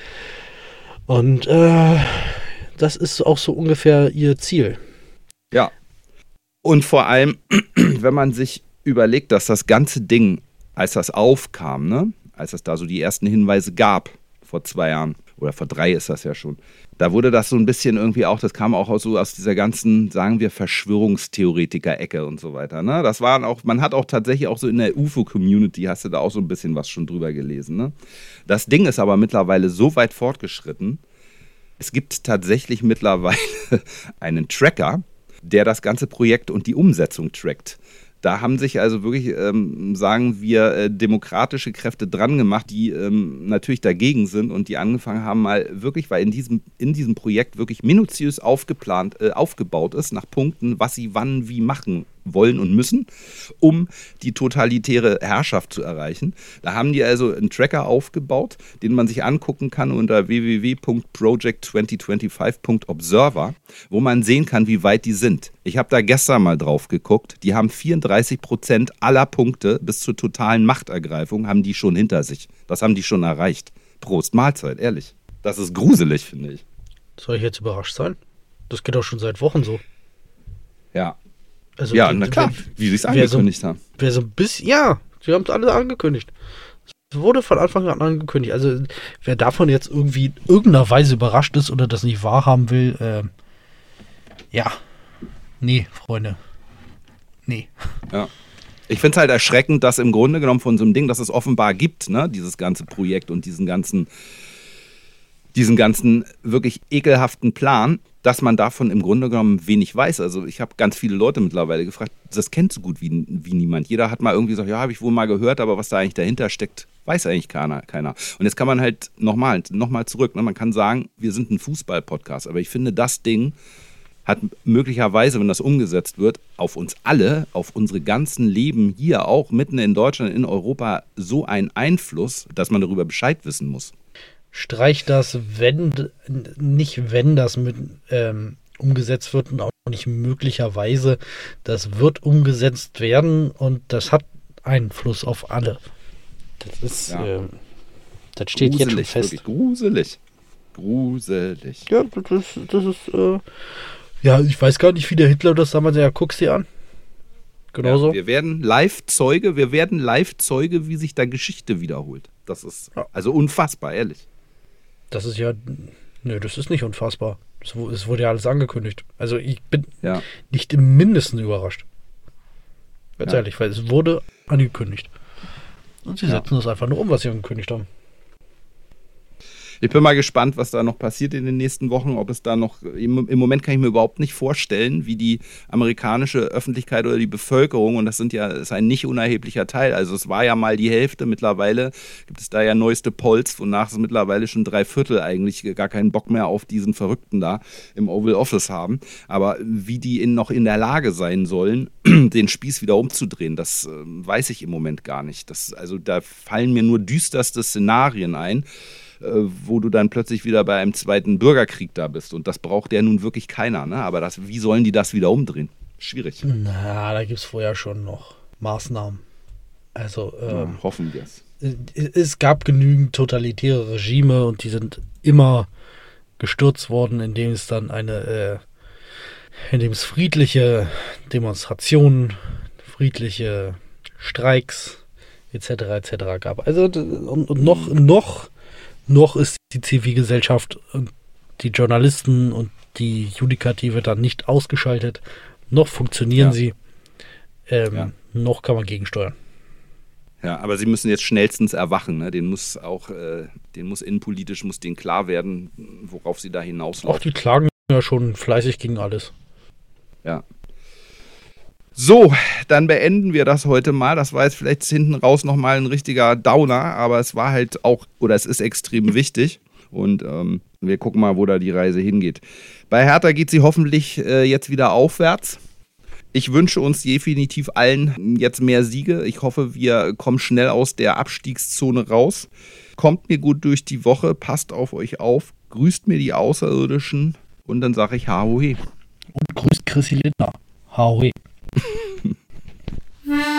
Und äh, das ist auch so ungefähr ihr Ziel. Ja. Und vor allem, wenn man sich überlegt, dass das ganze Ding, als das aufkam, ne, als es da so die ersten Hinweise gab, vor zwei Jahren, oder vor drei ist das ja schon, da wurde das so ein bisschen irgendwie auch, das kam auch so aus dieser ganzen, sagen wir, Verschwörungstheoretiker-Ecke und so weiter. Ne? Das waren auch, man hat auch tatsächlich auch so in der U F O-Community, hast du da auch so ein bisschen was schon drüber gelesen. Ne? Das Ding ist aber mittlerweile so weit fortgeschritten, es gibt tatsächlich mittlerweile einen Tracker, der das ganze Projekt und die Umsetzung trackt. Da haben sich also wirklich, ähm, sagen wir, äh, demokratische Kräfte dran gemacht, die ähm, natürlich dagegen sind und die angefangen haben, mal wirklich, weil in diesem, in diesem Projekt wirklich minutiös aufgeplant, äh, aufgebaut ist, nach Punkten, was sie wann wie machen wollen und müssen, um die totalitäre Herrschaft zu erreichen. Da haben die also einen Tracker aufgebaut, den man sich angucken kann unter w w w punkt project zwanzig fünfundzwanzig punkt observer, wo man sehen kann, wie weit die sind. Ich habe da gestern mal drauf geguckt. Die haben vierunddreißig Prozent aller Punkte bis zur totalen Machtergreifung haben die schon hinter sich. Das haben die schon erreicht. Prost, Mahlzeit, ehrlich. Das ist gruselig, finde ich. Soll ich jetzt überrascht sein? Das geht doch schon seit Wochen so. Ja. Also, ja, die, na klar, wer, wie sie es wer angekündigt so, haben. Wer so ein bisschen, ja, sie haben es alle angekündigt. Es wurde von Anfang an angekündigt. Also wer davon jetzt irgendwie in irgendeiner Weise überrascht ist oder das nicht wahrhaben will, äh, ja, nee, Freunde, nee. Ja. Ich finde es halt erschreckend, dass im Grunde genommen von so einem Ding, das es offenbar gibt, ne, dieses ganze Projekt und diesen ganzen, diesen ganzen wirklich ekelhaften Plan, dass man davon im Grunde genommen wenig weiß. Also ich habe ganz viele Leute mittlerweile gefragt, das kennt so gut wie, wie niemand. Jeder hat mal irgendwie gesagt, ja, habe ich wohl mal gehört, aber was da eigentlich dahinter steckt, weiß eigentlich keiner. keiner. Und jetzt kann man halt nochmal noch mal zurück, ne? Man kann sagen, wir sind ein Fußball-Podcast, aber ich finde, das Ding hat möglicherweise, wenn das umgesetzt wird, auf uns alle, auf unsere ganzen Leben hier auch, mitten in Deutschland, in Europa, so einen Einfluss, dass man darüber Bescheid wissen muss. Streich das, wenn, nicht wenn das mit ähm, umgesetzt wird und auch nicht möglicherweise, das wird umgesetzt werden und das hat Einfluss auf alle. Das ist, ja. ähm, das steht gruselig, jetzt schon fest. Wirklich gruselig. Gruselig. Ja, das ist, das ist, äh, ja, ich weiß gar nicht, wie der Hitler das damals, ja, guck's dir an. Genauso. Ja, wir werden Live-Zeuge, wir werden Live-Zeuge, wie sich da Geschichte wiederholt. Das ist ja. also unfassbar, ehrlich. Das ist ja, nö, das ist nicht unfassbar. Es wurde ja alles angekündigt. Also ich bin ja. nicht im Mindesten überrascht. Ganz ja. ehrlich, weil es wurde angekündigt. Und sie ja. setzen das einfach nur um, was sie angekündigt haben. Ich bin mal gespannt, was da noch passiert in den nächsten Wochen, ob es da noch, im, im Moment kann ich mir überhaupt nicht vorstellen, wie die amerikanische Öffentlichkeit oder die Bevölkerung, und das sind ja, ist ein nicht unerheblicher Teil, also es war ja mal die Hälfte, mittlerweile gibt es da ja neueste Polls, wonach es mittlerweile schon drei Viertel eigentlich gar keinen Bock mehr auf diesen Verrückten da im Oval Office haben, aber wie die in, noch in der Lage sein sollen, den Spieß wieder umzudrehen, das äh, weiß ich im Moment gar nicht. Das, also da fallen mir nur düsterste Szenarien ein, wo du dann plötzlich wieder bei einem zweiten Bürgerkrieg da bist. Und das braucht ja nun wirklich keiner. Ne? Aber das, wie sollen die das wieder umdrehen? Schwierig. Na, da gibt es vorher schon noch Maßnahmen. Also, ähm, ja, hoffen wir es. Es gab genügend totalitäre Regime und die sind immer gestürzt worden, indem es dann eine, äh, indem es friedliche Demonstrationen, friedliche Streiks et cetera et cetera gab. Also und, und noch, noch Noch ist die Zivilgesellschaft und die Journalisten und die Judikative dann nicht ausgeschaltet. Noch funktionieren ja. sie. Ähm, ja. Noch kann man gegensteuern. Ja, aber sie müssen jetzt schnellstens erwachen. Ne? Den muss auch, äh, den muss innenpolitisch, muss denen klar werden, worauf sie da hinauslaufen. Auch die klagen ja schon fleißig gegen alles. Ja. So, dann beenden wir das heute mal. Das war jetzt vielleicht hinten raus nochmal ein richtiger Downer, aber es war halt auch, oder es ist extrem wichtig. Und ähm, wir gucken mal, wo da die Reise hingeht. Bei Hertha geht sie hoffentlich äh, jetzt wieder aufwärts. Ich wünsche uns definitiv allen jetzt mehr Siege. Ich hoffe, wir kommen schnell aus der Abstiegszone raus. Kommt mir gut durch die Woche, passt auf euch auf, grüßt mir die Außerirdischen Und dann sage ich Haohe. Und grüßt Chrissy Lindner. Haohe.